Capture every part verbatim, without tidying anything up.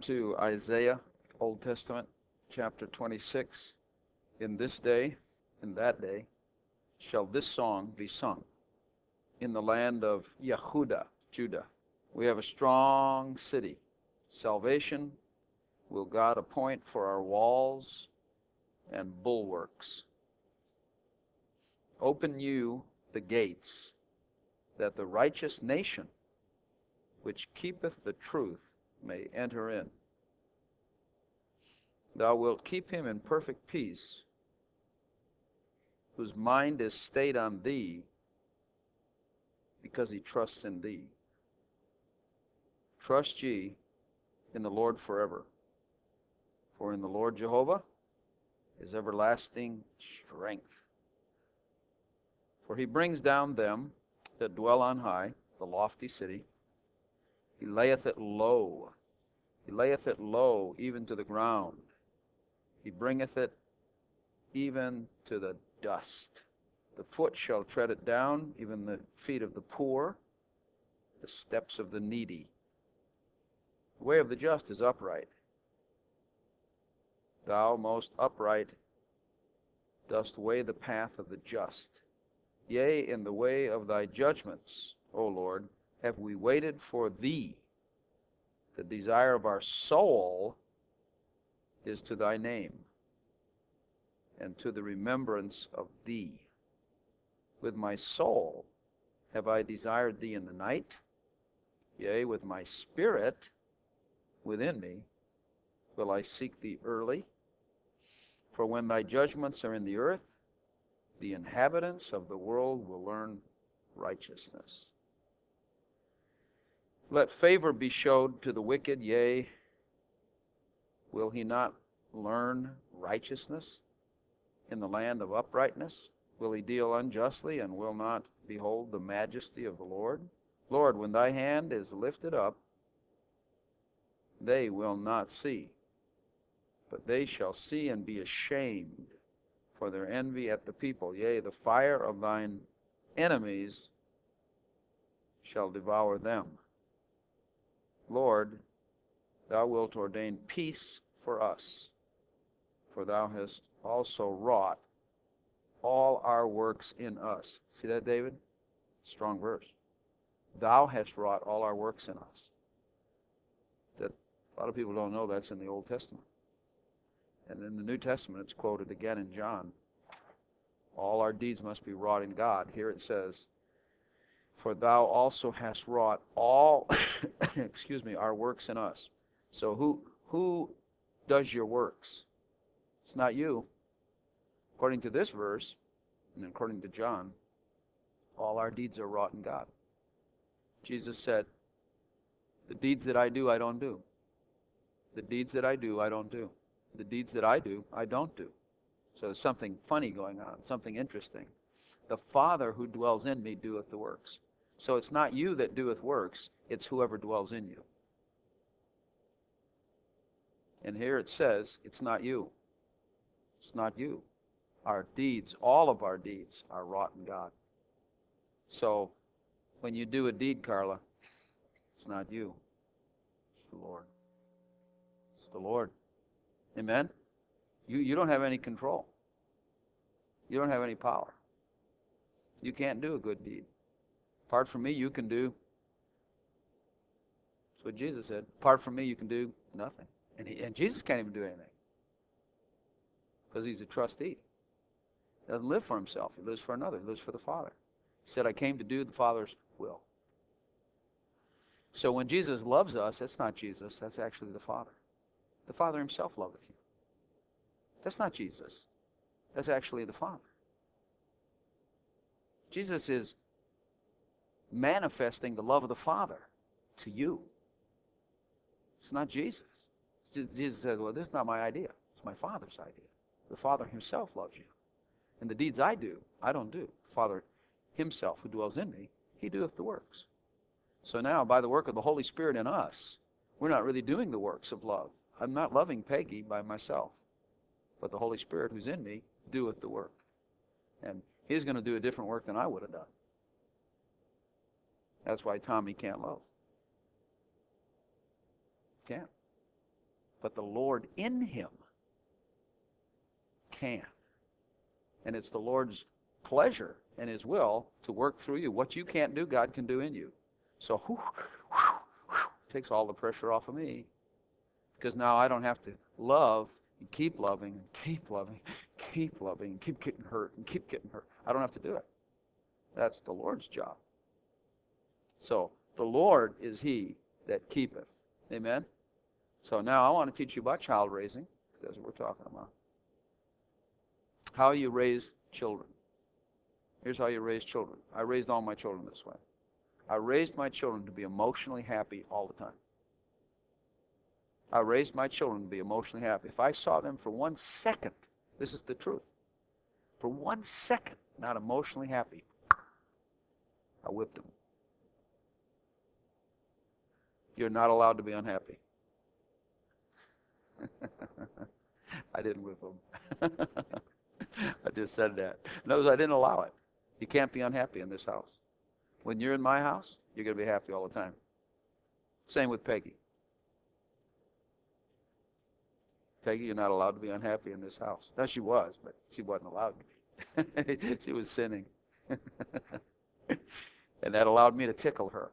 to Isaiah, Old Testament, chapter twenty-six. In this day, in that day, shall this song be sung in the land of Yehuda, Judah. We have a strong city. Salvation will God appoint for our walls and bulwarks. Open you the gates, that the righteous nation, which keepeth the truth, may enter in. Thou wilt keep him in perfect peace, whose mind is stayed on thee, because he trusts in thee. Trust ye in the Lord forever, for in the Lord Jehovah is everlasting strength. For he brings down them that dwell on high, the lofty city. He layeth it low. He layeth it low, even to the ground. He bringeth it even to the dust. The foot shall tread it down, even the feet of the poor, the steps of the needy. The way of the just is upright. Thou, most upright, dost weigh the path of the just. Yea, in the way of thy judgments, O Lord, have we waited for thee. The desire of our soul is to thy name, and to the remembrance of thee. With my soul have I desired thee in the night. Yea, with my spirit within me will I seek thee early. For when thy judgments are in the earth, the inhabitants of the world will learn righteousness. Let favor be showed to the wicked, yea, will he not learn righteousness in the land of uprightness? Will he deal unjustly, and will not behold the majesty of the Lord? Lord, when thy hand is lifted up, they will not see, but they shall see and be ashamed for their envy at the people. Yea, the fire of thine enemies shall devour them. Lord, thou wilt ordain peace for us, for thou hast also wrought all our works in us. See that, David? Strong verse. Thou hast wrought all our works in us. That a lot of people don't know that's in the Old Testament. And in the New Testament, it's quoted again in John. All our deeds must be wrought in God. Here it says, for thou also hast wrought all, excuse me, our works in us. So who who does your works? It's not you. According to this verse, and according to John, all our deeds are wrought in God. Jesus said, the deeds that I do, I don't do. The deeds that I do, I don't do. The deeds that I do, I don't do. So there's something funny going on, something interesting. The Father who dwells in me doeth the works. So it's not you that doeth works, it's whoever dwells in you. And here it says, it's not you. It's not you. Our deeds, all of our deeds, are wrought in God. So when you do a deed, Carla, it's not you. It's the Lord. It's the Lord. Amen? You, you don't have any control. You don't have any power. You can't do a good deed. Apart from me, you can do. That's what Jesus said. Apart from me, you can do nothing. And, he, and Jesus can't even do anything. Because he's a trustee. He doesn't live for himself. He lives for another. He lives for the Father. He said, I came to do the Father's will. So when Jesus loves us, that's not Jesus. That's actually the Father. The Father himself loveth you. That's not Jesus. That's actually the Father. Jesus is manifesting the love of the Father to you. It's not Jesus. Jesus says, well, this is not my idea. It's my Father's idea. The Father himself loves you. And the deeds I do, I don't do. The Father himself who dwells in me, he doeth the works. So now, by the work of the Holy Spirit in us, we're not really doing the works of love. I'm not loving Peggy by myself. But the Holy Spirit who's in me doeth the work. And he's going to do a different work than I would have done. That's why Tommy can't love. Can't. But the Lord in him can. And it's the Lord's pleasure and his will to work through you. What you can't do, God can do in you. So, whew, whew, whew, takes all the pressure off of me. Because now I don't have to love and keep loving and keep loving, keep loving and keep getting hurt and keep getting hurt. I don't have to do it. That's the Lord's job. So, the Lord is he that keepeth. Amen? So now I want to teach you about child raising. That's what we're talking about. How you raise children. Here's how you raise children. I raised all my children this way. I raised my children to be emotionally happy all the time. I raised my children to be emotionally happy. If I saw them for one second, this is the truth, for one second not emotionally happy, I whipped them. You're not allowed to be unhappy. I didn't whip them. I just said that. Notice I didn't allow it. You can't be unhappy in this house. When you're in my house, you're going to be happy all the time. Same with Peggy. Peggy, you're not allowed to be unhappy in this house. Now, she was, but she wasn't allowed to be. She was sinning. And that allowed me to tickle her.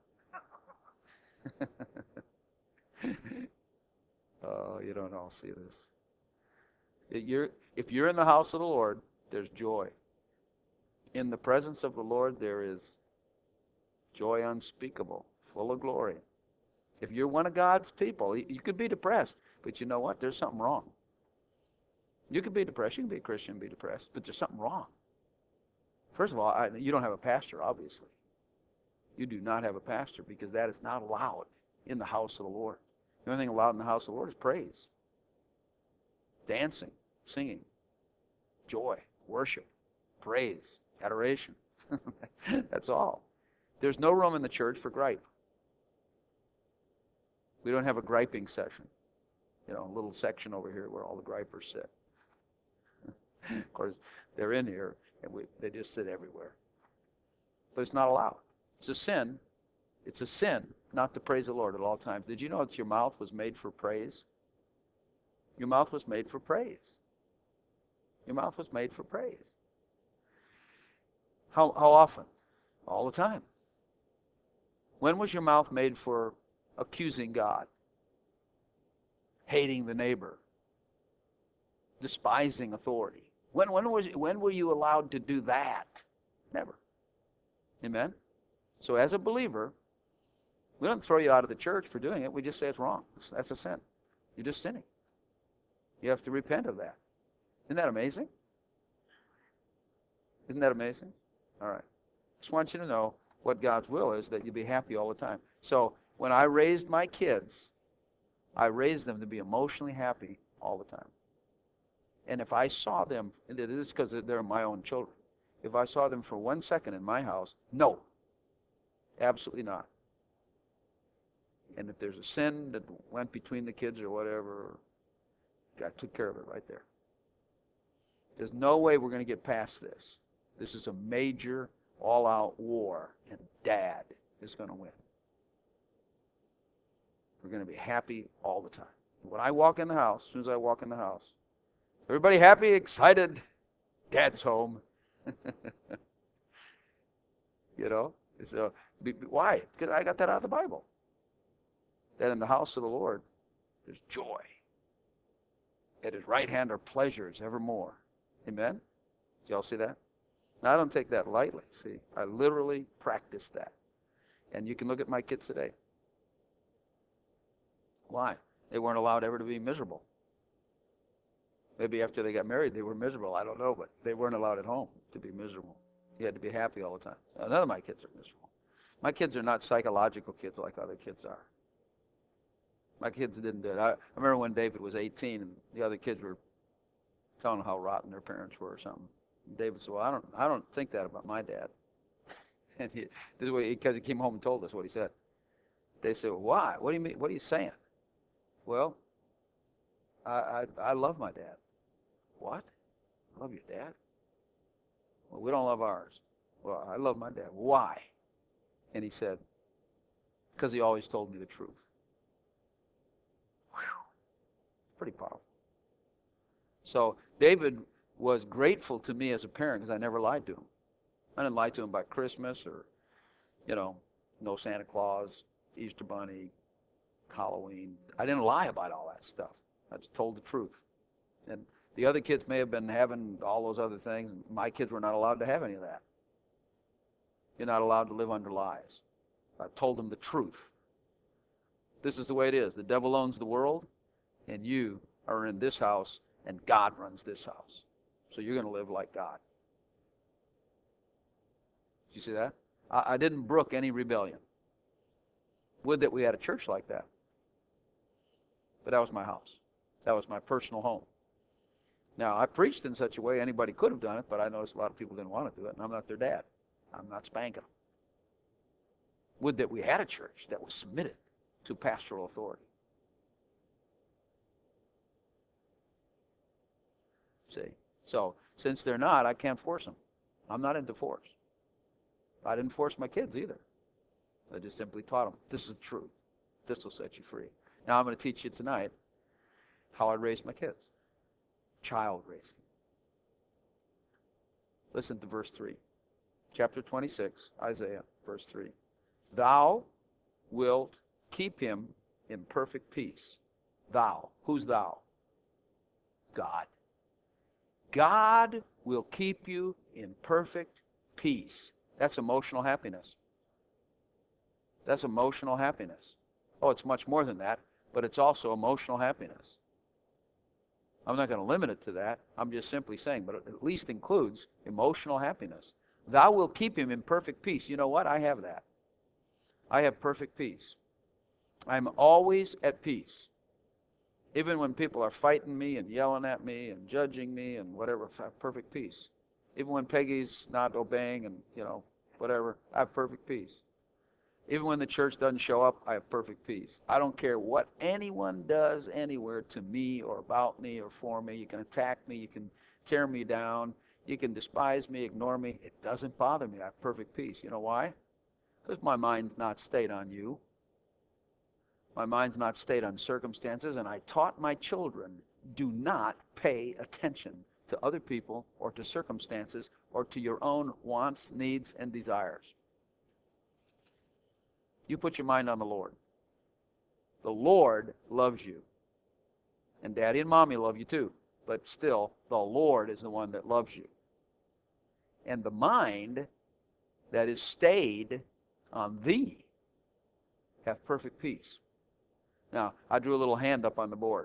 Oh, you don't all see this. You're, if you're in the house of the Lord, there's joy. In the presence of the Lord, there is joy unspeakable, full of glory. If you're one of God's people, you could be depressed, but you know what? There's something wrong. You could be depressed. You can be a Christian and be depressed, but there's something wrong. First of all, I, you don't have a pastor, obviously. You do not have a pastor because that is not allowed in the house of the Lord. The only thing allowed in the house of the Lord is praise, dancing, singing, joy, worship, praise, adoration. That's all. There's no room in the church for gripe. We don't have a griping session. You know, a little section over here where all the gripers sit. Of course, they're in here, and we, they just sit everywhere. But it's not allowed. It's a sin. It's a sin not to praise the Lord at all times. Did you know that your mouth was made for praise? Your mouth was made for praise. Your mouth was made for praise. How, how often? All the time. When was your mouth made for accusing God? Hating the neighbor? Despising authority? When, when, was, when were you allowed to do that? Never. Amen? So as a believer, we don't throw you out of the church for doing it. We just say it's wrong. That's a sin. You're just sinning. You have to repent of that. Isn't that amazing? Isn't that amazing? All right. Just want you to know what God's will is, that you be happy all the time. So when I raised my kids, I raised them to be emotionally happy all the time. And if I saw them, and it is because they're my own children, if I saw them for one second in my house, no. Absolutely not. And if there's a sin that went between the kids or whatever, God took care of it right there. There's no way we're going to get past this. This is a major, all-out war, and Dad is going to win. We're going to be happy all the time. When I walk in the house, as soon as I walk in the house, everybody happy, excited, Dad's home. You know? So, why? Because I got that out of the Bible. That in the house of the Lord, there's joy. At his right hand are pleasures evermore. Amen? Did y'all see that? Now, I don't take that lightly. See, I literally practice that. And you can look at my kids today. Why? They weren't allowed ever to be miserable. Maybe after they got married, they were miserable. I don't know, but they weren't allowed at home to be miserable. You had to be happy all the time. Now, none of my kids are miserable. My kids are not psychological kids like other kids are. My kids didn't do it. I, I remember when David was eighteen and the other kids were telling him how rotten their parents were or something. And David said, well, I don't, I don't think that about my dad. And he, this is what he, because he came home and told us what he said. They said, well, why? What do you mean? What are you saying? Well, I, I, I love my dad. What? Love your dad? Well, we don't love ours. Well, I love my dad. Why? And he said, because he always told me the truth. Whew. Pretty powerful. So David was grateful to me as a parent because I never lied to him. I didn't lie to him about Christmas or, you know, no Santa Claus, Easter Bunny, Halloween. I didn't lie about all that stuff. I just told the truth. And the other kids may have been having all those other things. My kids were not allowed to have any of that. You're not allowed to live under lies. I told them the truth. This is the way it is. The devil owns the world, and you are in this house, and God runs this house. So you're going to live like God. Did you see that? I, I didn't brook any rebellion. Would that we had a church like that. But that was my house. That was my personal home. Now, I preached in such a way anybody could have done it, but I noticed a lot of people didn't want to do it, and I'm not their dad. I'm not spanking them. Would that we had a church that was submitted to pastoral authority. See? So, since they're not, I can't force them. I'm not into force. I didn't force my kids either. I just simply taught them, this is the truth. This will set you free. Now I'm going to teach you tonight how I raised my kids. Child raising. Listen to verse three. Chapter twenty-six, Isaiah, verse three. Thou wilt keep him in perfect peace. Thou. Who's thou? God. God will keep you in perfect peace. That's emotional happiness. That's emotional happiness. Oh, it's much more than that, but it's also emotional happiness. I'm not going to limit it to that. I'm just simply saying, but it at least includes emotional happiness. Thou wilt keep him in perfect peace. You know what? I have that. I have perfect peace. I'm always at peace. Even when people are fighting me and yelling at me and judging me and whatever, I have perfect peace. Even when Peggy's not obeying and, you know, whatever, I have perfect peace. Even when the church doesn't show up, I have perfect peace. I don't care what anyone does anywhere to me or about me or for me. You can attack me. You can tear me down. You can despise me, ignore me. It doesn't bother me. I have perfect peace. You know why? Because my mind's not stayed on you. My mind's not stayed on circumstances, and I taught my children, do not pay attention to other people or to circumstances or to your own wants, needs, and desires. You put your mind on the Lord. The Lord loves you. And Daddy and Mommy love you too. But still, the Lord is the one that loves you. And the mind that is stayed on thee have perfect peace. Now, I drew a little hand up on the board.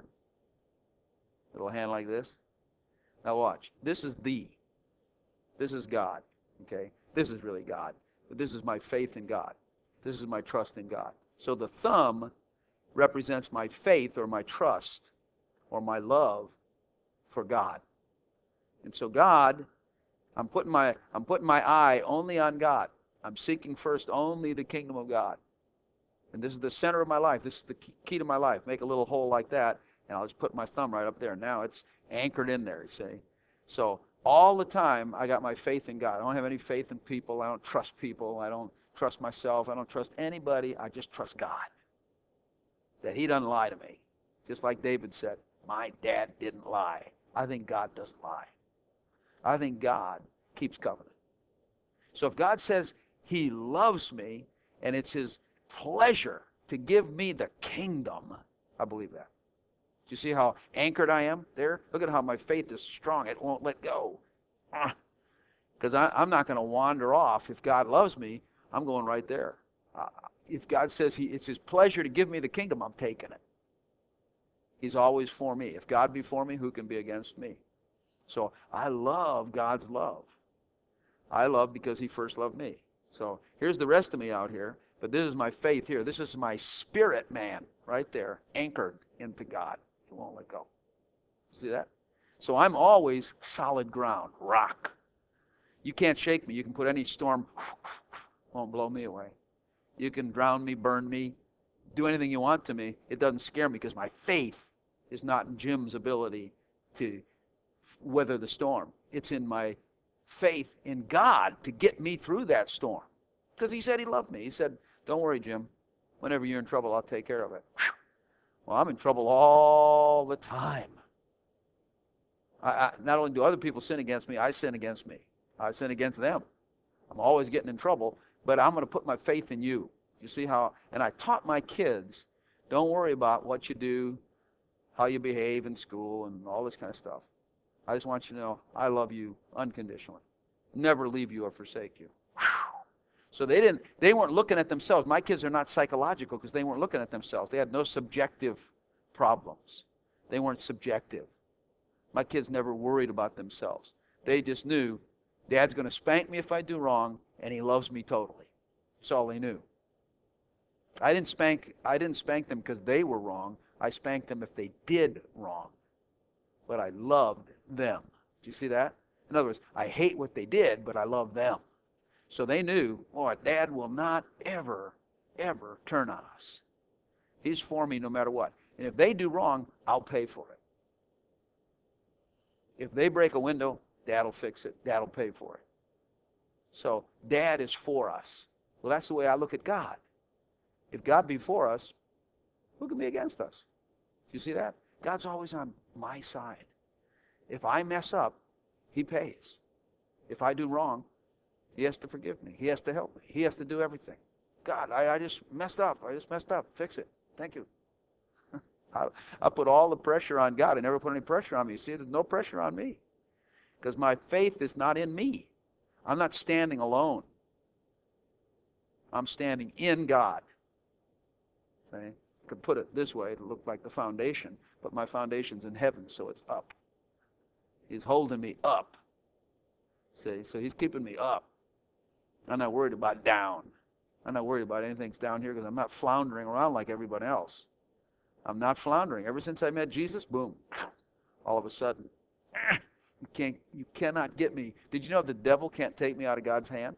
A little hand like this. Now watch. This is thee. This is God. Okay? This is really God. But this is my faith in God. This is my trust in God. So the thumb represents my faith or my trust or my love for God. And so God, I'm putting my I'm putting my eye only on God. I'm seeking first only the kingdom of God. And this is the center of my life. This is the key to my life. Make a little hole like that, and I'll just put my thumb right up there. Now it's anchored in there, you see. So all the time, I got my faith in God. I don't have any faith in people. I don't trust people. I don't trust myself. I don't trust anybody. I just trust God. That he doesn't lie to me. Just like David said, my dad didn't lie. I think God doesn't lie. I think God keeps covenant. So if God says he loves me and it's his pleasure to give me the kingdom, I believe that. Do you see how anchored I am there? Look at how my faith is strong. It won't let go. Because ah, I'm not going to wander off. If God loves me, I'm going right there. Uh, if God says he, it's his pleasure to give me the kingdom, I'm taking it. He's always for me. If God be for me, who can be against me? So I love God's love. I love because he first loved me. So here's the rest of me out here. But this is my faith here. This is my spirit man right there, anchored into God. It won't let go. See that? So I'm always solid ground, rock. You can't shake me. You can put any storm, won't blow me away. You can drown me, burn me, do anything you want to me. It doesn't scare me because my faith is not in Jim's ability to weather the storm. It's in my faith in God to get me through that storm. Because he said he loved me. He said, don't worry, Jim. Whenever you're in trouble, I'll take care of it. Well, I'm in trouble all the time. I, I, not only do other people sin against me, I sin against me. I sin against them. I'm always getting in trouble, but I'm going to put my faith in you. You see how, and I taught my kids, don't worry about what you do, how you behave in school, and all this kind of stuff. I just want you to know I love you unconditionally. Never leave you or forsake you. So they didn't, they weren't looking at themselves. My kids are not psychological because they weren't looking at themselves. They had no subjective problems. They weren't subjective. My kids never worried about themselves. They just knew Dad's going to spank me if I do wrong, and he loves me totally. That's all they knew. I didn't spank, I didn't spank them because they were wrong. I spanked them if they did wrong. But I loved them. Do you see that? In other words, I hate what they did, but I love them. So they knew, boy, Dad will not ever, ever turn on us. He's for me no matter what. And if they do wrong, I'll pay for it. If they break a window, Dad will fix it. Dad will pay for it. So Dad is for us. Well, that's the way I look at God. If God be for us, who can be against us? You see that? God's always on my side. If I mess up, he pays. If I do wrong, he has to forgive me. He has to help me. He has to do everything. God, I, I just messed up. I just messed up. Fix it. Thank you. I, I put all the pressure on God. I never put any pressure on me. See, there's no pressure on me. Because my faith is not in me. I'm not standing alone. I'm standing in God. Okay? I could put it this way. It looked like the foundation. But my foundation's in heaven, so it's up. He's holding me up. See, so he's keeping me up. I'm not worried about down. I'm not worried about anything's down here because I'm not floundering around like everybody else. I'm not floundering. Ever since I met Jesus, boom, all of a sudden, you can't, you cannot get me. Did you know the devil can't take me out of God's hand?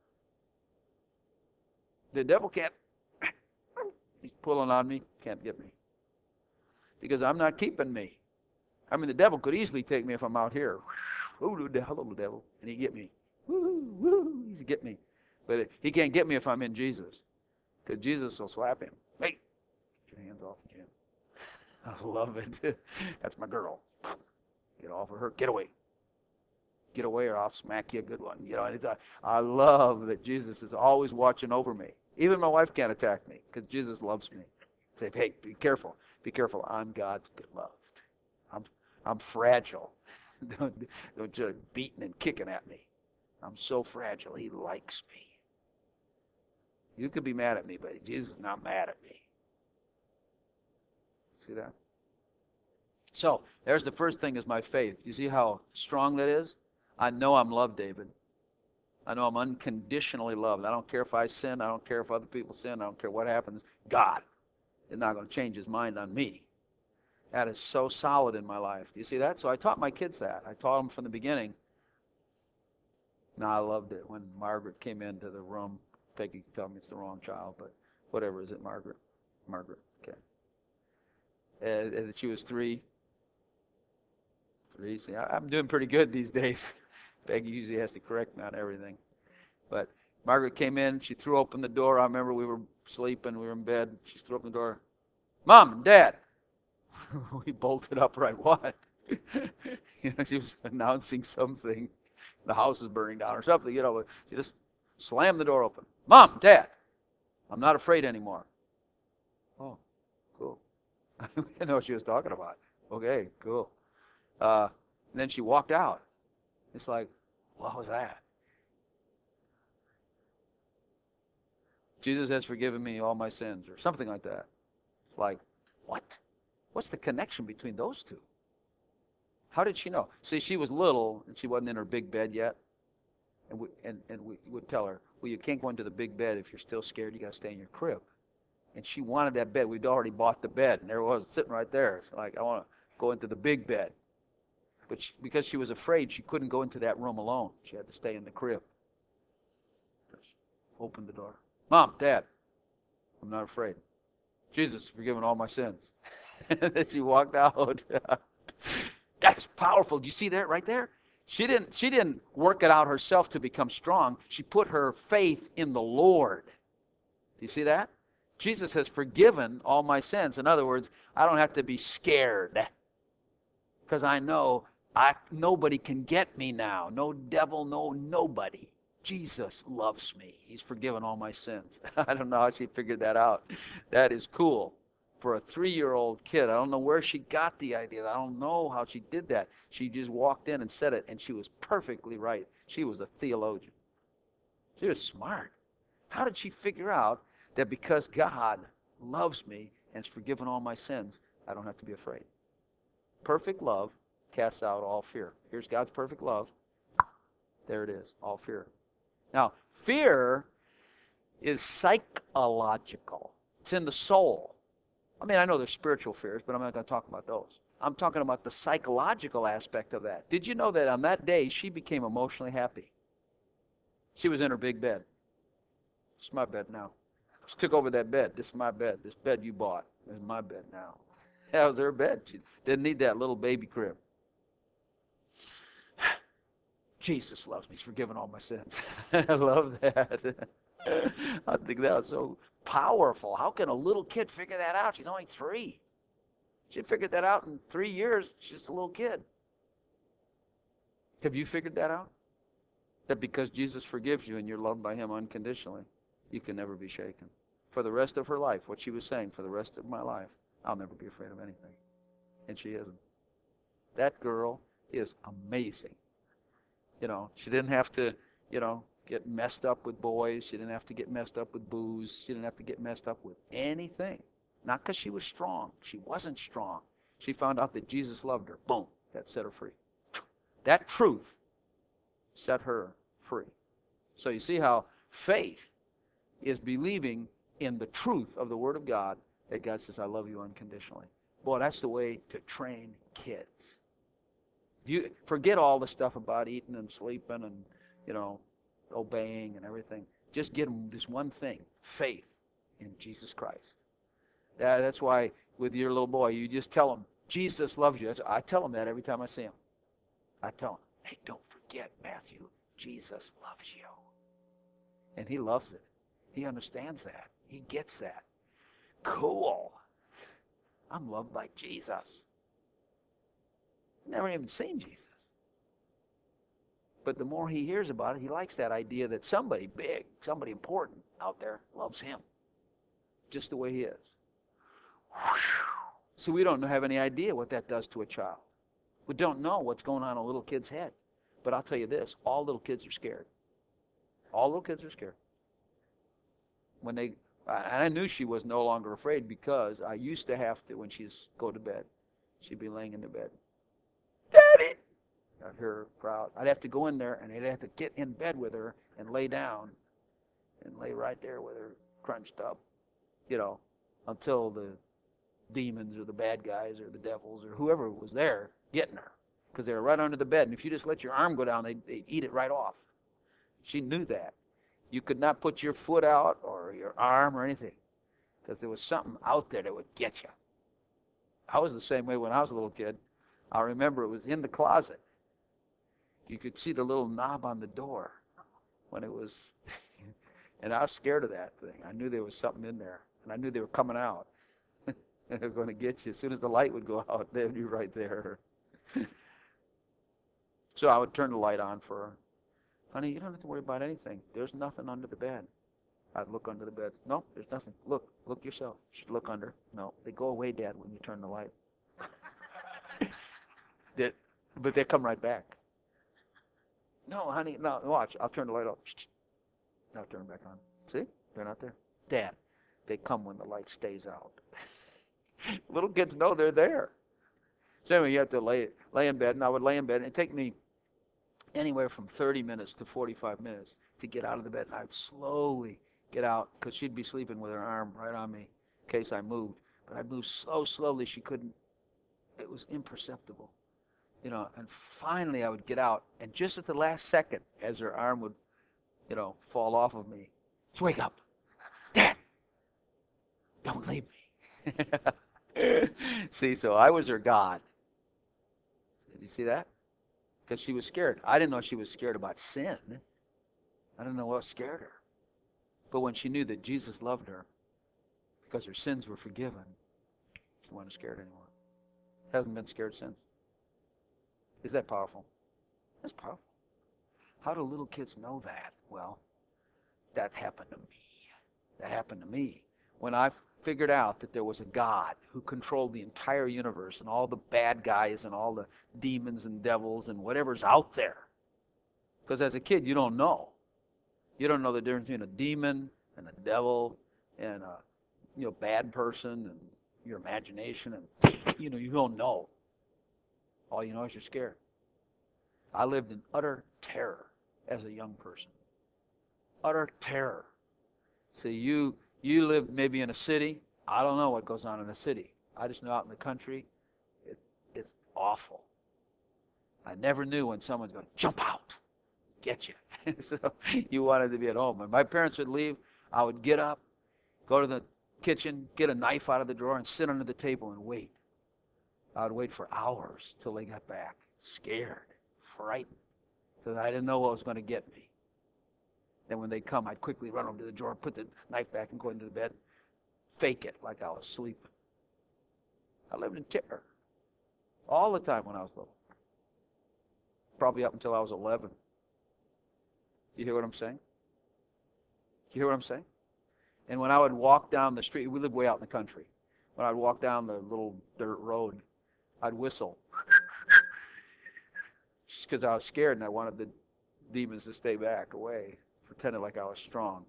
The devil can't. He's pulling on me, can't get me. Because I'm not keeping me. I mean, the devil could easily take me if I'm out here. Ooh, hello, devil. And he'd get me. Woo, woo, he'd get me. But he can't get me if I'm in Jesus. Because Jesus will slap him. Hey, get your hands off again. I love it. That's my girl. Get off of her. Get away. Get away or I'll smack you a good one. You know, it's, I love that Jesus is always watching over me. Even my wife can't attack me because Jesus loves me. Say, hey, be careful. Be careful. I'm God's beloved. I'm I'm fragile. don't, don't just beating and kicking at me. I'm so fragile. He likes me. You could be mad at me, but Jesus is not mad at me. See that? So, there's the first thing is my faith. You see how strong that is? I know I'm loved, David. I know I'm unconditionally loved. I don't care if I sin. I don't care if other people sin. I don't care what happens. God is not going to change his mind on me. That is so solid in my life. Do you see that? So I taught my kids that. I taught them from the beginning. Now, I loved it when Margaret came into the room. Peggy can tell me it's the wrong child, but whatever. Is it Margaret? Margaret, okay. And, and she was three. Three. See, I, I'm doing pretty good these days. Peggy usually has to correct me on everything. But Margaret came in. She threw open the door. I remember we were sleeping. We were in bed. She threw open the door. Mom and Dad. We bolted upright. What? You know, she was announcing something. The house is burning down or something. You know, she just slammed the door open. Mom, Dad, I'm not afraid anymore. Oh, cool. I didn't know what she was talking about. Okay, cool. Uh, and then she walked out. It's like, what was that? Jesus has forgiven me all my sins, or something like that. It's like, what? What's the connection between those two? How did she know? See, she was little, and she wasn't in her big bed yet. And we, and, and we would tell her, well, you can't go into the big bed if you're still scared. You got to stay in your crib. And she wanted that bed. We'd already bought the bed, and there it was sitting right there. It's like, I want to go into the big bed. But she, because she was afraid, she couldn't go into that room alone. She had to stay in the crib. Opened the door. Mom, Dad, I'm not afraid. Jesus has forgiven all my sins. And then she walked out. That's powerful. Do you see that right there? She didn't, she didn't work it out herself to become strong. She put her faith in the Lord. Do you see that? Jesus has forgiven all my sins. In other words, I don't have to be scared because I know I nobody can get me now. No devil, no nobody. Jesus loves me. He's forgiven all my sins. I don't know how she figured that out. That is cool. For a three-year-old kid, I don't know where she got the idea. I don't know how she did that. She just walked in and said it, and she was perfectly right. She was a theologian. She was smart. How did she figure out that because God loves me and has forgiven all my sins, I don't have to be afraid? Perfect love casts out all fear. Here's God's perfect love. There it is, all fear. Now, fear is psychological. It's in the soul. I mean, I know there's spiritual fears, but I'm not going to talk about those. I'm talking about the psychological aspect of that. Did you know that on that day, she became emotionally happy? She was in her big bed. It's my bed now. She took over that bed. This is my bed. This bed you bought is my bed now. That was her bed. She didn't need that little baby crib. Jesus loves me. He's forgiven all my sins. I love that. I think that was so powerful. How can a little kid figure that out? She's only three. She figured that out in three years. She's just a little kid. Have you figured that out? That because Jesus forgives you and you're loved by him unconditionally, you can never be shaken. For the rest of her life, what she was saying, for the rest of my life, I'll never be afraid of anything. And she isn't. That girl is amazing. You know, she didn't have to, you know, get messed up with boys. She didn't have to get messed up with booze. She didn't have to get messed up with anything. Not because she was strong. She wasn't strong. She found out that Jesus loved her. Boom. That set her free. That truth set her free. So you see how faith is believing in the truth of the Word of God, that God says, I love you unconditionally. Boy, that's the way to train kids. You forget all the stuff about eating and sleeping and, you know, obeying and everything. Just get them this one thing, faith in Jesus Christ. That, that's why with your little boy, you just tell him, Jesus loves you. That's, I tell him that every time I see him. I tell him, hey, don't forget, Matthew, Jesus loves you. And he loves it. He understands that. He gets that. Cool. I'm loved by Jesus. Never even seen Jesus. But the more he hears about it, he likes that idea that somebody big, somebody important out there loves him. Just the way he is. So we don't have any idea what that does to a child. We don't know what's going on in a little kid's head. But I'll tell you this, all little kids are scared. All little kids are scared. When they, and I knew she was no longer afraid because I used to have to, when she'd go to bed, she'd be laying in the bed. Daddy! I'd hear her crowd. I'd have to go in there, and I'd have to get in bed with her and lay down and lay right there with her crunched up, you know, until the demons or the bad guys or the devils or whoever was there getting her, because they were right under the bed. And if you just let your arm go down, they'd, they'd eat it right off. She knew that. You could not put your foot out or your arm or anything, because there was something out there that would get you. I was the same way when I was a little kid. I remember it was in the closet. You could see the little knob on the door when it was, and I was scared of that thing. I knew there was something in there, and I knew they were coming out. They were going to get you. As soon as the light would go out, they'd be right there. So I would turn the light on for her. Honey, you don't have to worry about anything. There's nothing under the bed. I'd look under the bed. No, there's nothing. Look, look yourself. She'd look under. No, they go away, Dad, when you turn the light. That, but they come right back. No, honey, no, watch. I'll turn the light off. Now turn it back on. See? They're not there. Dad, they come when the light stays out. Little kids know they're there. So anyway, you have to lay lay in bed, and I would lay in bed, and it'd take me anywhere from thirty minutes to forty-five minutes to get out of the bed. And I'd slowly get out, because she'd be sleeping with her arm right on me in case I moved. But I'd move so slowly she couldn't, it was imperceptible. You know, and finally I would get out, and just at the last second, as her arm would, you know, fall off of me, she'd wake up. Dad, don't leave me. See, so I was her God. Did you see that? Because she was scared. I didn't know she was scared about sin. I didn't know what scared her. But when she knew that Jesus loved her, because their sins were forgiven. She wasn't scared anymore. Hasn't been scared since. Is that powerful? That's powerful. How do little kids know that? Well, that happened to me. That happened to me. When I figured out that there was a God who controlled the entire universe and all the bad guys and all the demons and devils and whatever's out there. Because as a kid, you don't know. You don't know the difference between a demon and a devil and a you know bad person and your imagination, and you know you don't know. All you know is you're scared. I lived in utter terror as a young person. Utter terror. See, you you live maybe in a city. I don't know what goes on in a city. I just know out in the country, it, it's awful. I never knew when someone's going to jump out, get you. So you wanted to be at home. When my parents would leave, I would get up, go to the kitchen, get a knife out of the drawer, and sit under the table and wait. I would wait for hours till they got back, scared, frightened, because I didn't know what was going to get me. Then when they come, I'd quickly run over to the drawer, put the knife back, and go into the bed, fake it like I was sleeping. I lived in terror all the time when I was little, probably up until I was eleven. You hear what I'm saying? You hear what I'm saying? And when I would walk down the street, we lived way out in the country. When I'd walk down the little dirt road, I'd whistle. Just because I was scared and I wanted the demons to stay back away, pretended like I was strong.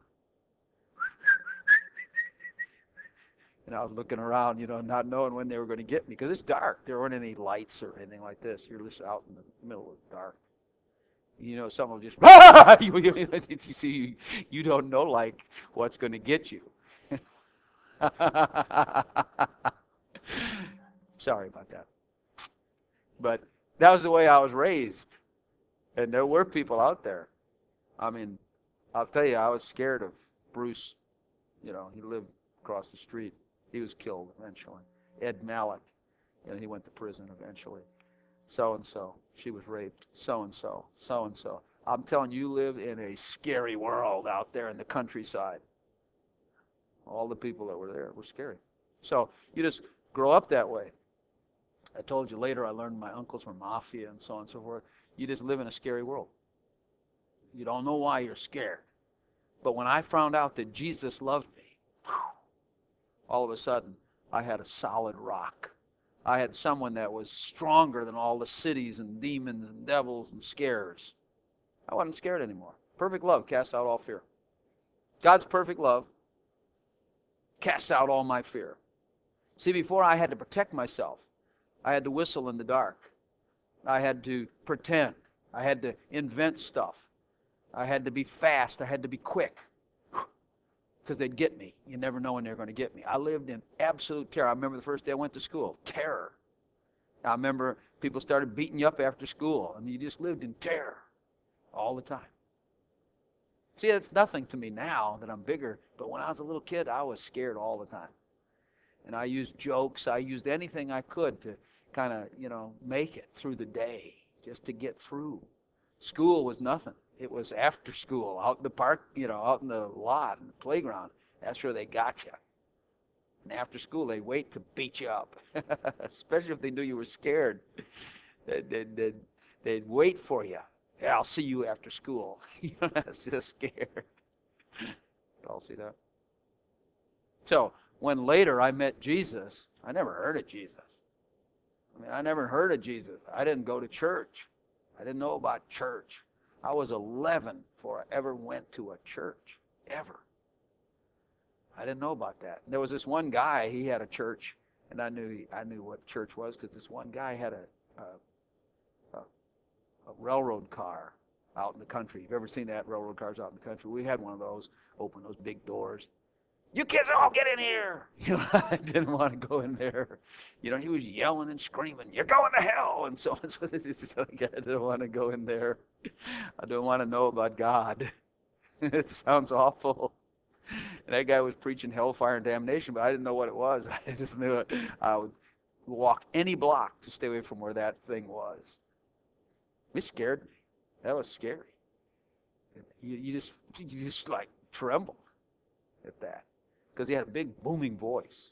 And I was looking around, you know, not knowing when they were going to get me, because it's dark. There weren't any lights or anything like this. You're just out in the middle of the dark. You know, someone will just, you see, you don't know, like, what's going to get you. Sorry about that. But that was the way I was raised. And there were people out there. I mean, I'll tell you, I was scared of Bruce. You know, he lived across the street. He was killed eventually. Ed Malik, you know, he went to prison eventually. So-and-so, she was raped. So-and-so, so-and-so. I'm telling you, you live in a scary world out there in the countryside. All the people that were there were scary. So you just grow up that way. I told you later I learned my uncles were mafia and so on and so forth. You just live in a scary world. You don't know why you're scared. But when I found out that Jesus loved me, whew, all of a sudden I had a solid rock. I had someone that was stronger than all the cities and demons and devils and scares. I wasn't scared anymore. Perfect love casts out all fear. God's perfect love casts out all my fear. See, before I had to protect myself. I had to whistle in the dark. I had to pretend. I had to invent stuff. I had to be fast. I had to be quick. Because they'd get me. You never know when they're going to get me. I lived in absolute terror. I remember the first day I went to school. Terror. I remember people started beating you up after school. I mean, you just lived in terror all the time. See, it's nothing to me now that I'm bigger. But when I was a little kid, I was scared all the time. And I used jokes. I used anything I could to kind of, you know, make it through the day, just to get through. School was nothing. It was after school, out in the park, you know, out in the lot, in the playground. That's where they got you. And after school, they'd wait to beat you up, especially if they knew you were scared. They'd, they'd, they'd, they'd wait for you. Yeah, I'll see you after school. You know, that's just scared. You all see that? So, when later I met Jesus, I never heard of Jesus. I mean, I never heard of Jesus. I didn't go to church. I didn't know about church. I was eleven before I ever went to a church, ever. I didn't know about that. There was this one guy, he had a church, and I knew I knew what church was because this one guy had a, a, a, a railroad car out in the country. You've ever seen that, railroad cars out in the country? We had one of those, open those big doors. You kids all get in here. You know, I didn't want to go in there. You know, he was yelling and screaming, you're going to hell, and so on. So I didn't want to go in there. I don't want to know about God. It sounds awful. And that guy was preaching hellfire and damnation, but I didn't know what it was. I just knew it. I would walk any block to stay away from where that thing was. It scared me. That was scary. You, you just, you just like trembled at that. because he had a big booming voice.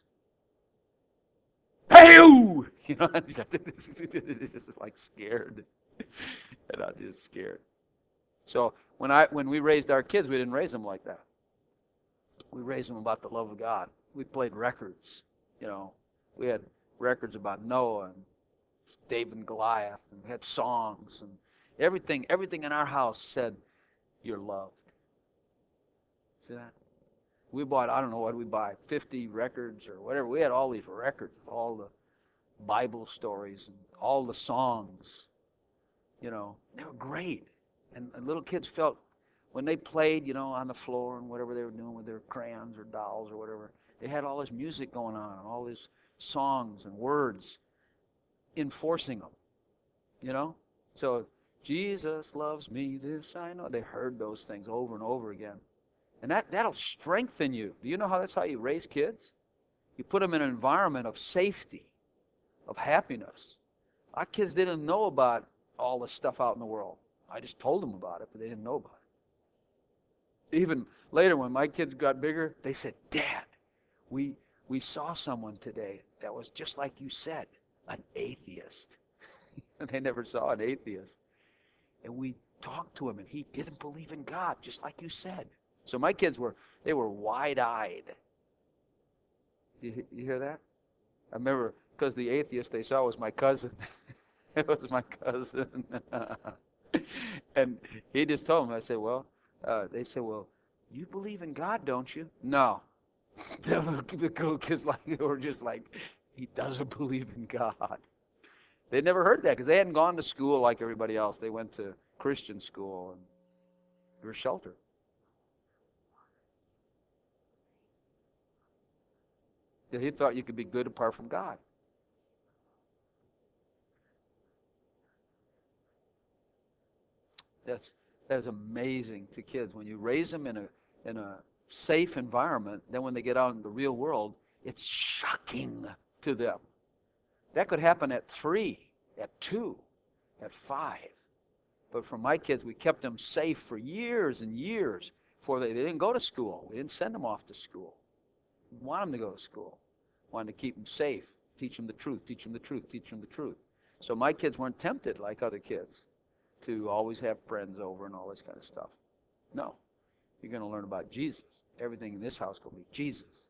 Hey you! You know, he's just like scared, and I'm just scared. So when I when we raised our kids, we didn't raise them like that. We raised them about the love of God. We played records. You know, we had records about Noah and David and Goliath, and we had songs and everything. Everything in our house said, "You're loved." See that? We bought, I don't know what we buy, fifty records or whatever. We had all these records, all the Bible stories and all the songs. You know, they were great. And, and little kids felt, when they played, you know, on the floor and whatever they were doing with their crayons or dolls or whatever, they had all this music going on, and all these songs and words enforcing them, you know? So, Jesus loves me, this I know. They heard those things over and over again. And that, that'll strengthen you. Do you know how that's how you raise kids? You put them in an environment of safety, of happiness. Our kids didn't know about all the stuff out in the world. I just told them about it, but they didn't know about it. Even later, when my kids got bigger, they said, Dad, we, we saw someone today that was just like you said, an atheist. And they never saw an atheist. And we talked to him, and he didn't believe in God, just like you said. So my kids were, they were wide-eyed. You, you hear that? I remember, because the atheist they saw was my cousin. It was my cousin. And he just told them, I said, well, uh, they said, well, you believe in God, don't you? No. The little kids like, were just like, he doesn't believe in God. They never heard that because they hadn't gone to school like everybody else. They went to Christian school and they were sheltered. He thought you could be good apart from God. That's that's amazing to kids. When you raise them in a in a safe environment, then when they get out in the real world, it's shocking to them. That could happen at three, at two, at five. But for my kids, we kept them safe for years and years before they, they didn't go to school. We didn't send them off to school. We wanted them to go to school. We wanted to keep them safe, teach them the truth, teach them the truth, teach them the truth. So my kids weren't tempted like other kids to always have friends over and all this kind of stuff. No. You're going to learn about Jesus. Everything in this house will be Jesus.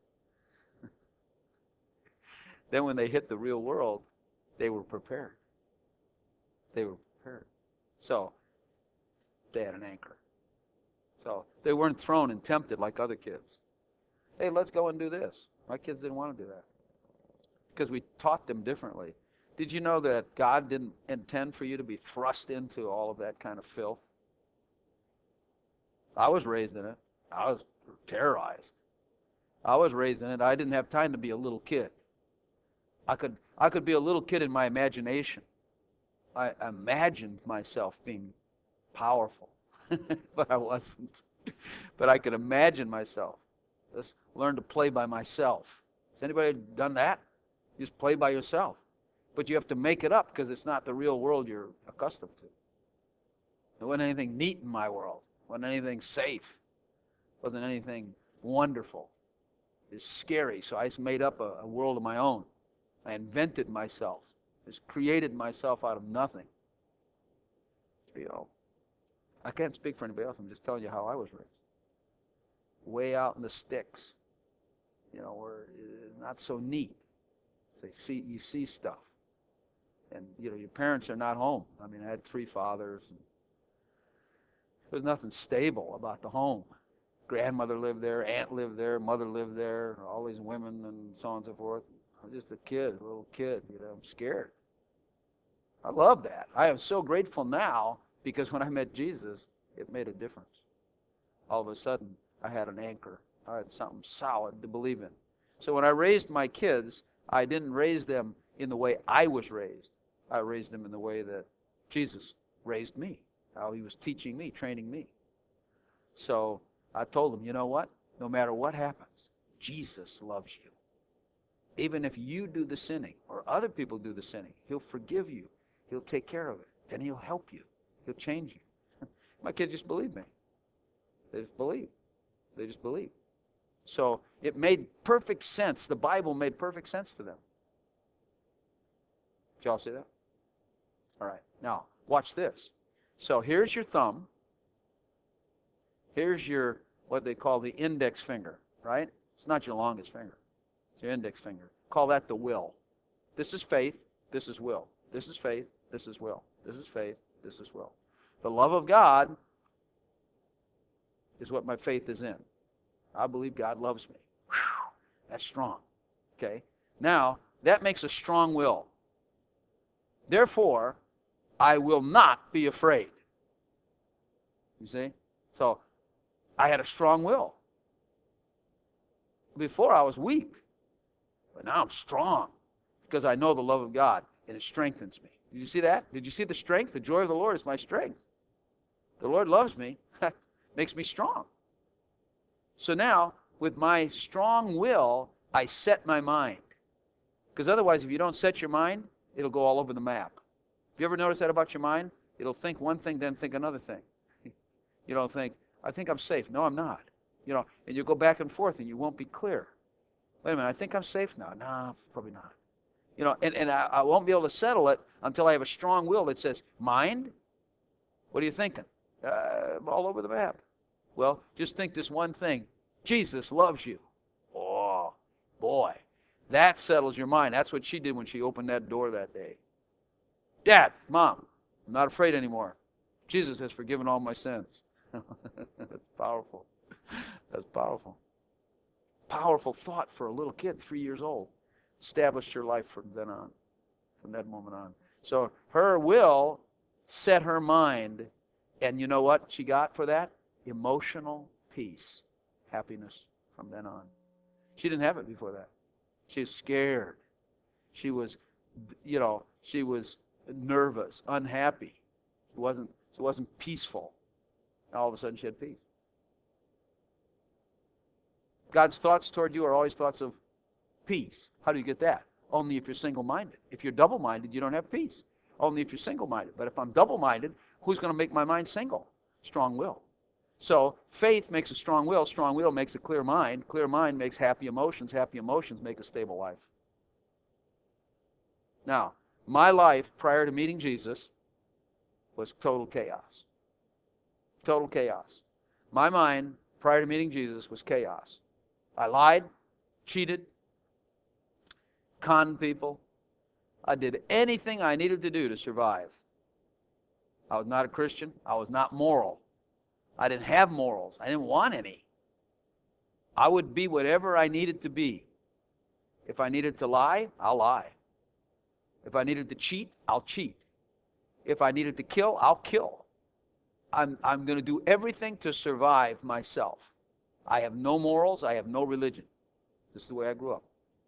Then when they hit the real world, they were prepared. They were prepared. So they had an anchor. So they weren't thrown and tempted like other kids. Hey, let's go and do this. My kids didn't want to do that because we taught them differently. Did you know that God didn't intend for you to be thrust into all of that kind of filth? I was raised in it. I was terrorized. I was raised in it. I didn't have time to be a little kid. I could I could be a little kid in my imagination. I imagined myself being powerful, but I wasn't. But I could imagine myself. Just learn to play by myself. Has anybody done that? You just play by yourself. But you have to make it up because it's not the real world you're accustomed to. There wasn't anything neat in my world. There wasn't anything safe. There wasn't anything wonderful. It's scary, so I just made up a, a world of my own. I invented myself. Just created myself out of nothing. You know, I can't speak for anybody else. I'm just telling you how I was raised. Way out in the sticks, you know, where it's not so neat. They see you see stuff, and you know your parents are not home. I mean, I had three fathers. And there was nothing stable about the home. Grandmother lived there, aunt lived there, mother lived there, all these women and so on and so forth. I was just a kid, a little kid. You know, I'm scared. I love that. I am so grateful now because when I met Jesus, it made a difference. All of a sudden, I had an anchor. I had something solid to believe in. So when I raised my kids, I didn't raise them in the way I was raised. I raised them in the way that Jesus raised me, how he was teaching me, training me. So I told them, you know what? No matter what happens, Jesus loves you. Even if you do the sinning or other people do the sinning, he'll forgive you. He'll take care of it. And he'll help you. He'll change you. My kids just believe me. They just believe. They just believe. So it made perfect sense. The Bible made perfect sense to them. Did y'all see that? All right. Now, watch this. So here's your thumb. Here's your, what they call the index finger, right? It's not your longest finger. It's your index finger. Call that the will. This is faith. This is will. This is faith. This is will. This is faith. This is will. The love of God is what my faith is in. I believe God loves me. Whew, that's strong. Okay? Now, that makes a strong will. Therefore, I will not be afraid. You see? So, I had a strong will. Before, I was weak. But now I'm strong because I know the love of God, and it strengthens me. Did you see that? Did you see the strength? The joy of the Lord is my strength. The Lord loves me. That makes me strong. So now, with my strong will, I set my mind. Because otherwise, if you don't set your mind, it'll go all over the map. Have you ever noticed that about your mind? It'll think one thing, then think another thing. You don't think, I think I'm safe. No, I'm not. You know, and you go back and forth, and you won't be clear. Wait a minute, I think I'm safe now. No, probably not. You know, and, and I, I won't be able to settle it until I have a strong will that says, mind? What are you thinking? Uh, all over the map. Well, just think this one thing. Jesus loves you. Oh, boy. That settles your mind. That's what she did when she opened that door that day. Dad, Mom, I'm not afraid anymore. Jesus has forgiven all my sins. That's powerful. That's powerful. Powerful thought for a little kid, three years old. Established her life from then on, from that moment on. So her will set her mind, and you know what she got for that? Emotional peace, happiness from then on. She didn't have it before that. She was scared. She was, you know, she was nervous, unhappy. It wasn't, it wasn't peaceful. All of a sudden she had peace. God's thoughts toward you are always thoughts of peace. How do you get that? Only if you're single-minded. If you're double-minded, you don't have peace. Only if you're single-minded. But if I'm double-minded, who's going to make my mind single? Strong will. So faith makes a strong will. Strong will makes a clear mind. Clear mind makes happy emotions. Happy emotions make a stable life. Now, my life prior to meeting Jesus was total chaos. Total chaos. My mind prior to meeting Jesus was chaos. I lied, cheated, conned people. I did anything I needed to do to survive. I was not a Christian. I was not moral. I didn't have morals. I didn't want any. I would be whatever I needed to be. If I needed to lie, I'll lie. If I needed to cheat, I'll cheat. If I needed to kill, I'll kill. I'm, I'm going to do everything to survive myself. I have no morals. I have no religion. This is the way I grew up.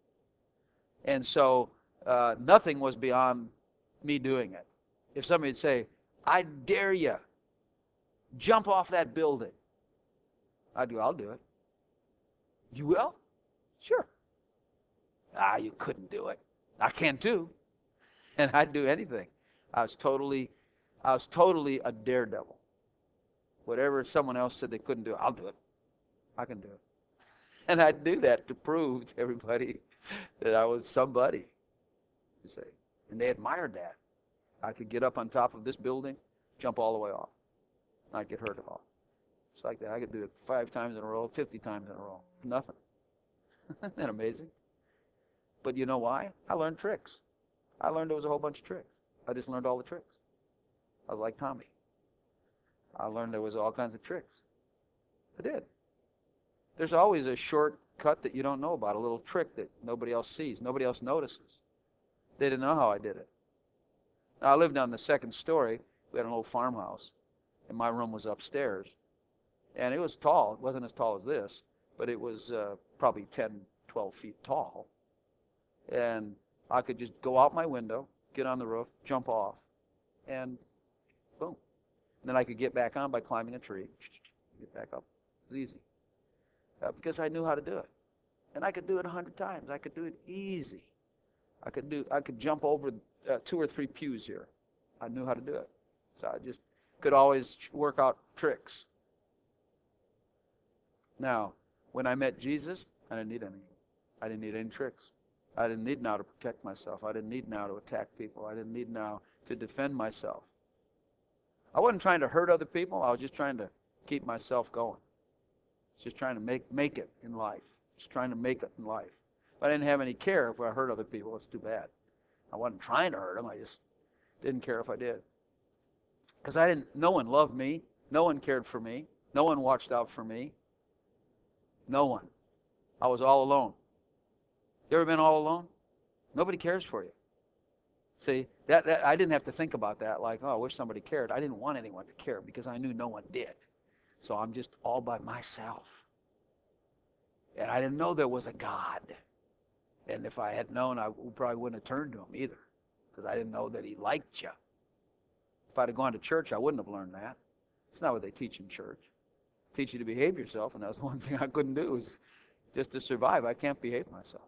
And so uh, nothing was beyond me doing it. If somebody would say, I dare you, jump off that building. I'd go, I'll do it. You will? Sure. Ah, you couldn't do it. I can't do. And I'd do anything. I was totally, I was totally a daredevil. Whatever someone else said they couldn't do, I'll do it. I can do it. And I'd do that to prove to everybody that I was somebody, you see. And they admired that. I could get up on top of this building, jump all the way off. Not get hurt at all. It's like that. I could do it five times in a row, fifty times in a row. Nothing. Isn't that amazing? But you know why? I learned tricks. I learned there was a whole bunch of tricks. I just learned all the tricks. I was like Tommy. I learned there was all kinds of tricks. I did. There's always a shortcut that you don't know about, a little trick that nobody else sees, nobody else notices. They didn't know how I did it. Now, I lived on the second story. We had an old farmhouse, and my room was upstairs. And it was tall. It wasn't as tall as this, but it was uh, probably ten, twelve feet tall. And I could just go out my window, get on the roof, jump off, and boom. And then I could get back on by climbing a tree, get back up. It was easy. Uh, because I knew how to do it. And I could do it a hundred times. I could do it easy. I could do. I could jump over uh, two or three pews here. I knew how to do it. So I just could always work out tricks. Now, When I met Jesus, I didn't need any. I didn't need any tricks. I didn't need now to protect myself. I didn't need now to attack people. I didn't need now to defend myself. I wasn't trying to hurt other people. I was just trying to keep myself going. Just trying to make make it in life. Just trying to make it in life. But I didn't have any care if I hurt other people. It's too bad. I wasn't trying to hurt them. I just didn't care if I did. Because I didn't. No one loved me. No one cared for me. No one watched out for me. No one. I was all alone. You ever been all alone? Nobody cares for you. See, that, that I didn't have to think about that like, oh, I wish somebody cared. I didn't want anyone to care because I knew no one did. So I'm just all by myself. And I didn't know there was a God. And if I had known, I probably wouldn't have turned to him either, because I didn't know that he liked you. If I'd have gone to church, I wouldn't have learned that. It's not what they teach in church. They teach you to behave yourself, and that was the one thing I couldn't do, is just to survive. I can't behave myself.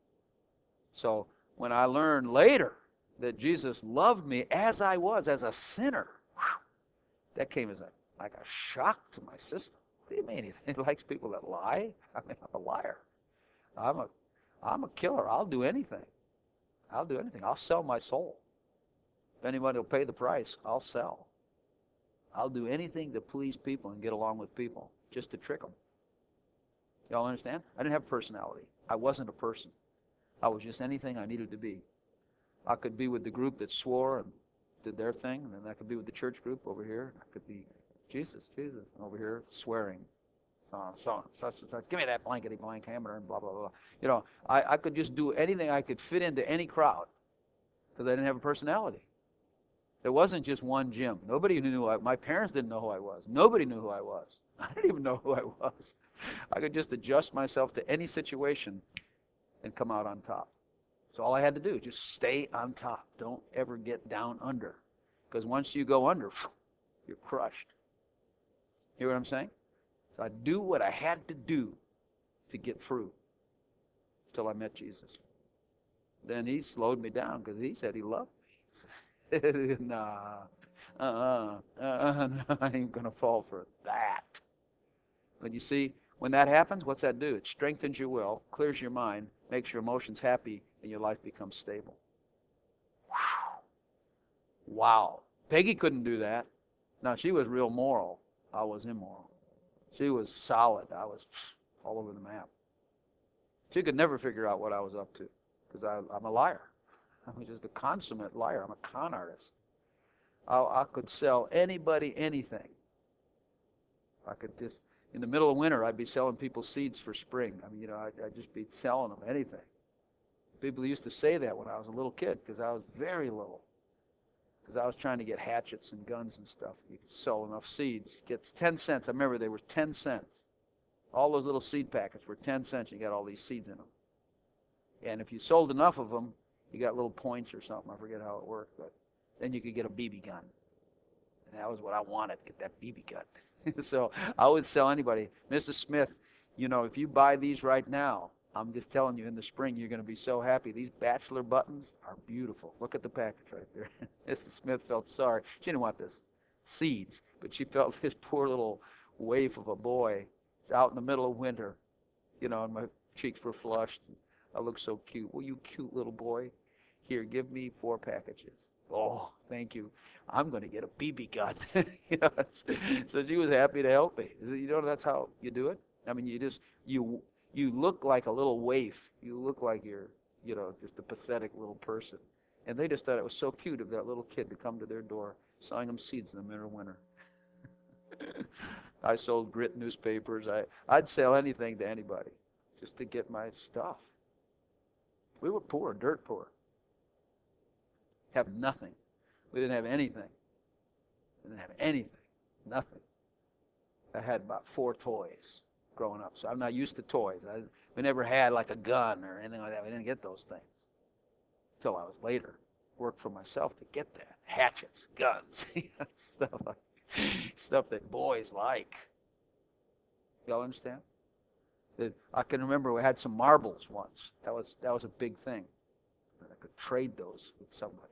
So when I learned later that Jesus loved me as I was, as a sinner, whew, that came as a, like a shock to my system. What do you mean? He likes people that lie? I mean, I'm a liar. I'm a, I'm a killer. I'll do anything. I'll do anything. I'll sell my soul. If anybody will pay the price, I'll sell. I'll do anything to please people and get along with people, just to trick them. Y'all understand? I didn't have a personality. I wasn't a person. I was just anything I needed to be. I could be with the group that swore and did their thing, and then I could be with the church group over here. I could be Jesus, Jesus, over here swearing. So, so, such and such. Give me that blankety blank hammer and blah, blah, blah. You know, I, I could just do anything. I could fit into any crowd because I didn't have a personality. There wasn't just one Jim. Nobody knew who I was. My parents didn't know who I was. Nobody knew who I was. I didn't even know who I was. I could just adjust myself to any situation and come out on top. So all I had to do, just stay on top. Don't ever get down under. Because once you go under, you're crushed. You hear what I'm saying? So I do what I had to do to get through till I met Jesus. Then he slowed me down because he said he loved me. nah, uh-uh, uh-uh, no, I ain't going to fall for that. But you see, when that happens, what's that do? It strengthens your will, clears your mind, makes your emotions happy, and your life becomes stable. Wow. Wow. Peggy couldn't do that. Now, she was real moral. I was immoral. She was solid. I was all over the map. She could never figure out what I was up to because I'm a liar. I'm just a consummate liar. I'm a con artist. I, I could sell anybody anything. I could just, in the middle of winter, I'd be selling people seeds for spring. I mean, you know, I'd, I'd just be selling them anything. People used to say that when I was a little kid because I was very little. Because I was trying to get hatchets and guns and stuff. You could sell enough seeds. Get ten cents. I remember they were ten cents. All those little seed packets were ten cents. You got all these seeds in them. And if you sold enough of them, you got little points or something. I forget how it worked. But then you could get a B B gun. And that was what I wanted, get that B B gun. So I would sell anybody. Missus Smith, you know, if you buy these right now, I'm just telling you, in the spring, you're going to be so happy. These bachelor buttons are beautiful. Look at the package right there. Missus Smith felt sorry. She didn't want this seeds, but she felt this poor little waif of a boy out in the middle of winter, you know, and my cheeks were flushed. I looked so cute. Well, you cute little boy. Here, give me four packages. Oh, thank you. I'm going to get a B B gun. You know, so she was happy to help me. You know, that's how you do it. I mean, you just, you you look like a little waif. You look like you're, you know, just a pathetic little person. And they just thought it was so cute of that little kid to come to their door, selling them seeds in the middle of winter. I sold grit newspapers. I, I'd sell anything to anybody just to get my stuff. We were poor, dirt poor. Have nothing. We didn't have anything. We didn't have anything. Nothing. I had about four toys growing up, so I'm not used to toys. I, we never had like a gun or anything like that. We didn't get those things until I was later. Worked for myself to get that. Hatchets, guns, stuff like stuff that boys like. Y'all understand? I can remember we had some marbles once. That was that was a big thing. I could trade those with somebody.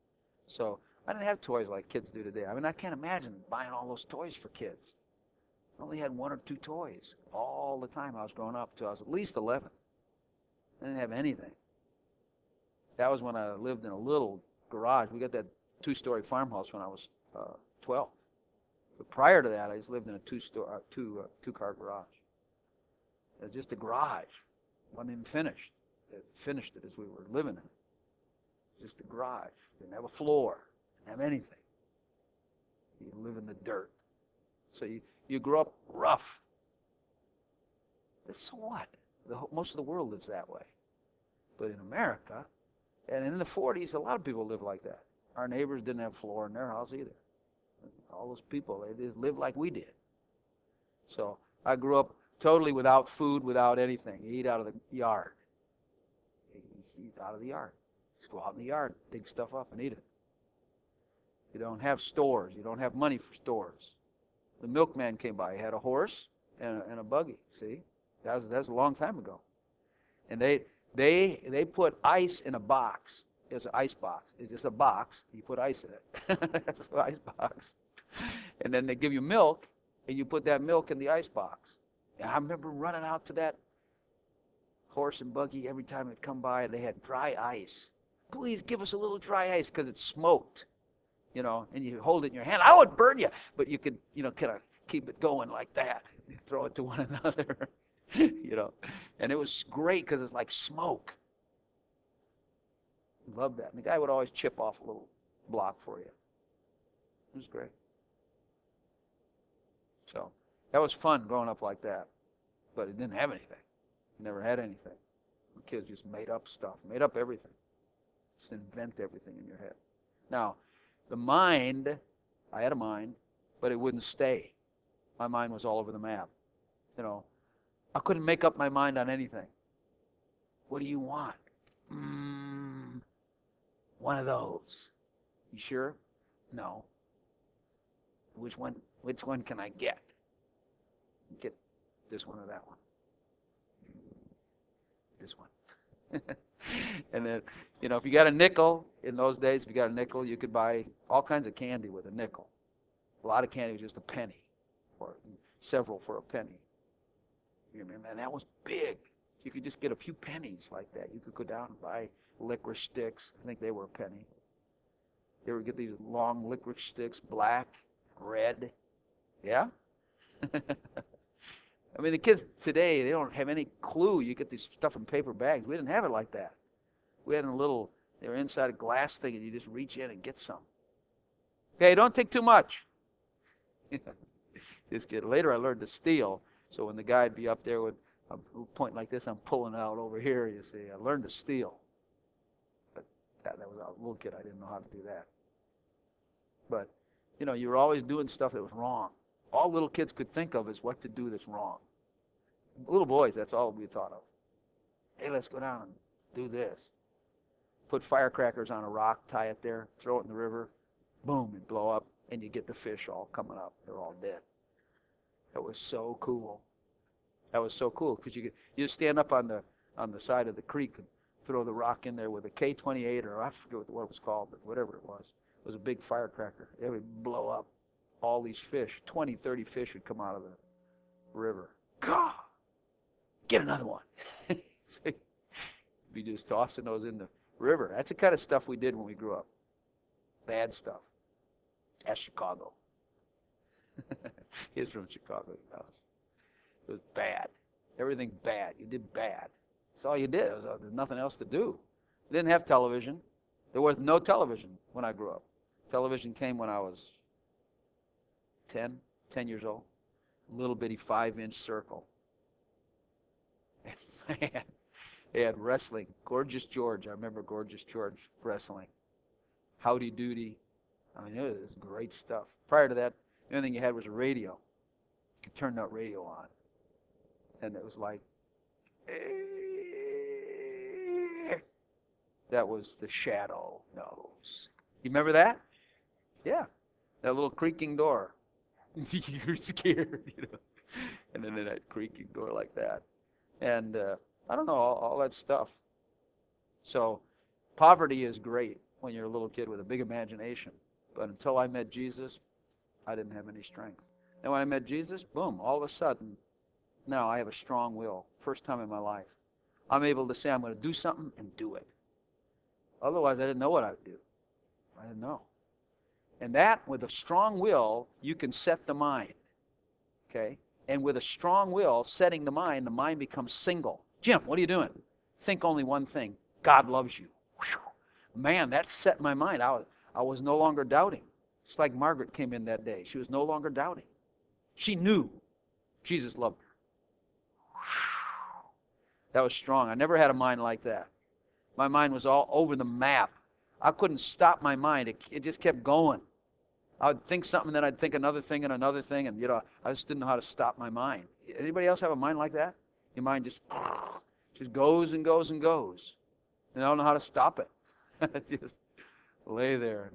So I didn't have toys like kids do today. I mean, I can't imagine buying all those toys for kids. I only had one or two toys all the time I was growing up till I was at least eleven. I didn't have anything. That was when I lived in a little garage. We got that two-story farmhouse when I was uh, twelve. But prior to that, I just lived in a two-store, uh, two, uh, two-car garage. It was just a garage. It wasn't even finished. They finished it as we were living in it. It was just a garage. Didn't have a floor. Didn't have anything. You live in the dirt. So you, you grow up rough. But so what? The, most of the world lives that way. But in America, and in the forties, a lot of people lived like that. Our neighbors didn't have a floor in their house either. All those people, they just lived like we did. So I grew up totally without food, without anything. You eat out of the yard. You eat out of the yard. Just go out in the yard, dig stuff up and eat it. You don't have stores. You don't have money for stores. The milkman came by. He had a horse and a, and a buggy. See, that was that's a long time ago. And they they they put ice in a box. It's an ice box. It's just a box. You put ice in it. That's an ice box. And then they give you milk, and you put that milk in the ice box. And I remember running out to that horse and buggy every time it'd come by, and they had dry ice. Please give us a little dry ice because it's smoked, you know. And you hold it in your hand. I would burn you, but you could, you know, kind of keep it going like that. You throw it to one another, you know. And it was great because it's like smoke. Loved that. And the guy would always chip off a little block for you. It was great. So that was fun growing up like that. But it didn't have anything. Never had anything. The kids just made up stuff, made up everything. Just invent everything in your head. Now, the mind, I had a mind, but it wouldn't stay. My mind was all over the map. You know, I couldn't make up my mind on anything. What do you want? Mm, one of those. You sure? No. Which one? Which one can I get? Get this one or that one? This one. And then, you know, if you got a nickel, in those days, if you got a nickel, you could buy all kinds of candy with a nickel. A lot of candy was just a penny, or several for a penny. You remember, man, that was big. You could just get a few pennies like that. You could go down and buy licorice sticks. I think they were a penny. You ever get these long licorice sticks, black, red? Yeah? I mean, the kids today, they don't have any clue. You get this stuff in paper bags. We didn't have it like that. We had a little, they were inside a glass thing, and you just reach in and get some. Okay, don't take too much. Just get. Later, I learned to steal. So when the guy'd be up there with a point like this, I'm pulling out over here, you see. I learned to steal. But that, that was a little kid. I didn't know how to do that. But, you know, you were always doing stuff that was wrong. All little kids could think of is what to do that's wrong. Little boys, that's all we thought of. Hey, let's go down and do this. Put firecrackers on a rock, tie it there, throw it in the river. Boom, it blow up, and you get the fish all coming up. They're all dead. That was so cool. That was so cool because you could you just stand up on the on the side of the creek and throw the rock in there with a K twenty-eight, or I forget what it was called, but whatever it was. It was a big firecracker. It would blow up. All these fish, twenty, thirty fish would come out of the river. Gah! Get another one. Be just tossing those in the river. That's the kind of stuff we did when we grew up. Bad stuff. That's Chicago. He's from Chicago. It was bad. Everything bad. You did bad. That's all you did. There was, uh, there's nothing else to do. We didn't have television. There was no television when I grew up. Television came when I was ten, ten years old. A little bitty five-inch circle. And man, they had wrestling. Gorgeous George. I remember Gorgeous George wrestling. Howdy Doody. I mean, it was great stuff. Prior to that, the only thing you had was a radio. You could turn that radio on. And it was like, that was the Shadow Knows. You remember that? Yeah. That little creaking door. You're scared, you know. And then that creaking door like that. And uh, I don't know, all, all that stuff. So poverty is great when you're a little kid with a big imagination. But until I met Jesus, I didn't have any strength. And when I met Jesus, boom, all of a sudden, now I have a strong will. First time in my life. I'm able to say I'm going to do something and do it. Otherwise, I didn't know what I would do. I didn't know. And that, with a strong will, you can set the mind. Okay? And with a strong will, setting the mind, the mind becomes single. Jim, what are you doing? Think only one thing. God loves you. Whew. Man, that set my mind. I was, I was no longer doubting. It's like Margaret came in that day. She was no longer doubting. She knew Jesus loved her. Whew. That was strong. I never had a mind like that. My mind was all over the map. I couldn't stop my mind. It, it just kept going. I would think something, then I'd think another thing and another thing, and you know, I just didn't know how to stop my mind. Anybody else have a mind like that? Your mind just just goes and goes and goes. And I don't know how to stop it. It just lay there.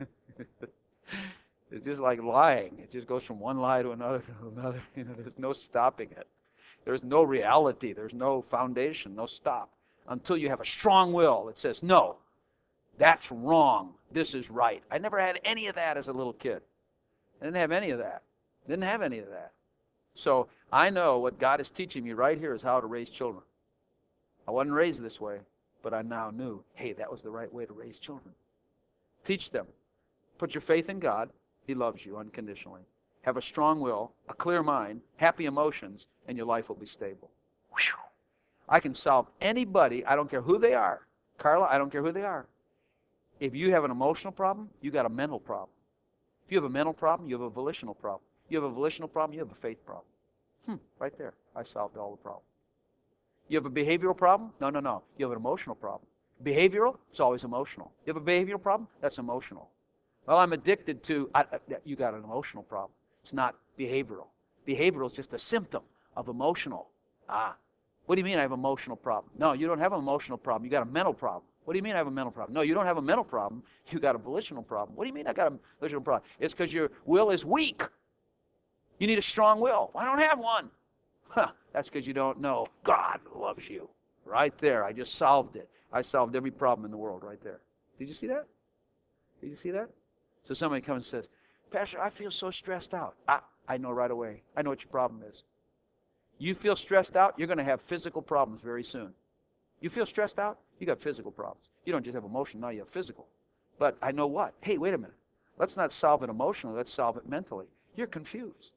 It's just like lying. It just goes from one lie to another to another. You know, there's no stopping it. There's no reality. There's no foundation, no stop. Until you have a strong will that says, no, that's wrong. This is right. I never had any of that as a little kid. I didn't have any of that. Didn't have any of that. So I know what God is teaching me right here is how to raise children. I wasn't raised this way, but I now knew, hey, that was the right way to raise children. Teach them. Put your faith in God. He loves you unconditionally. Have a strong will, a clear mind, happy emotions, and your life will be stable. Whew. I can solve anybody, I don't care who they are. Carla, I don't care who they are. If you have an emotional problem, you got a mental problem. If you have a mental problem, you have a volitional problem. You have a volitional problem, you have a faith problem. Hmm, right there. I solved all the problems. You have a behavioral problem? No, no, no. You have an emotional problem. Behavioral? It's always emotional. You have a behavioral problem? That's emotional. Well, I'm addicted to, I, I, you got an emotional problem. It's not behavioral. Behavioral is just a symptom of emotional. Ah, what do you mean I have an emotional problem? No, you don't have an emotional problem. You got a mental problem. What do you mean I have a mental problem? No, you don't have a mental problem. You got a volitional problem. What do you mean I got a volitional problem? It's because your will is weak. You need a strong will. I don't have one. Huh, that's because you don't know God loves you. Right there. I just solved it. I solved every problem in the world right there. Did you see that? Did you see that? So somebody comes and says, Pastor, I feel so stressed out. I, I know right away. I know what your problem is. You feel stressed out, you're going to have physical problems very soon. You feel stressed out, you got physical problems. You don't just have emotion, now you have physical. But I know what? Hey, wait a minute. Let's not solve it emotionally, let's solve it mentally. You're confused.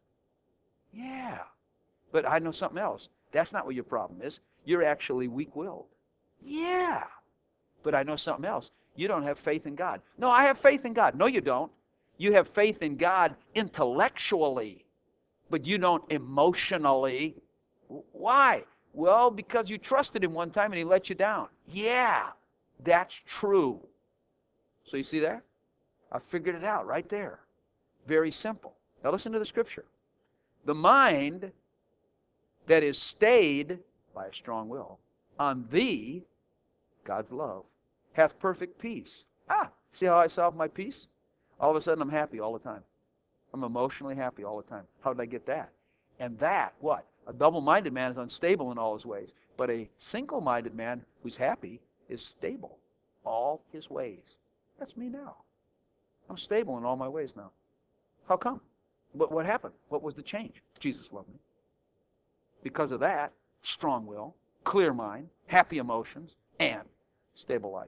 Yeah. But I know something else. That's not what your problem is. You're actually weak-willed. Yeah. But I know something else. You don't have faith in God. No, I have faith in God. No, you don't. You have faith in God intellectually, but you don't emotionally. Why? Well, because you trusted him one time and he let you down. Yeah, that's true. So you see that? I figured it out right there. Very simple. Now listen to the scripture. The mind that is stayed by a strong will on thee, God's love, hath perfect peace. Ah, see how I solve my peace? All of a sudden I'm happy all the time. I'm emotionally happy all the time. How did I get that? And that, what? A double-minded man is unstable in all his ways. But a single-minded man who's happy is stable all his ways. That's me now. I'm stable in all my ways now. How come? What, what happened? What was the change? Jesus loved me. Because of that, strong will, clear mind, happy emotions, and stable life.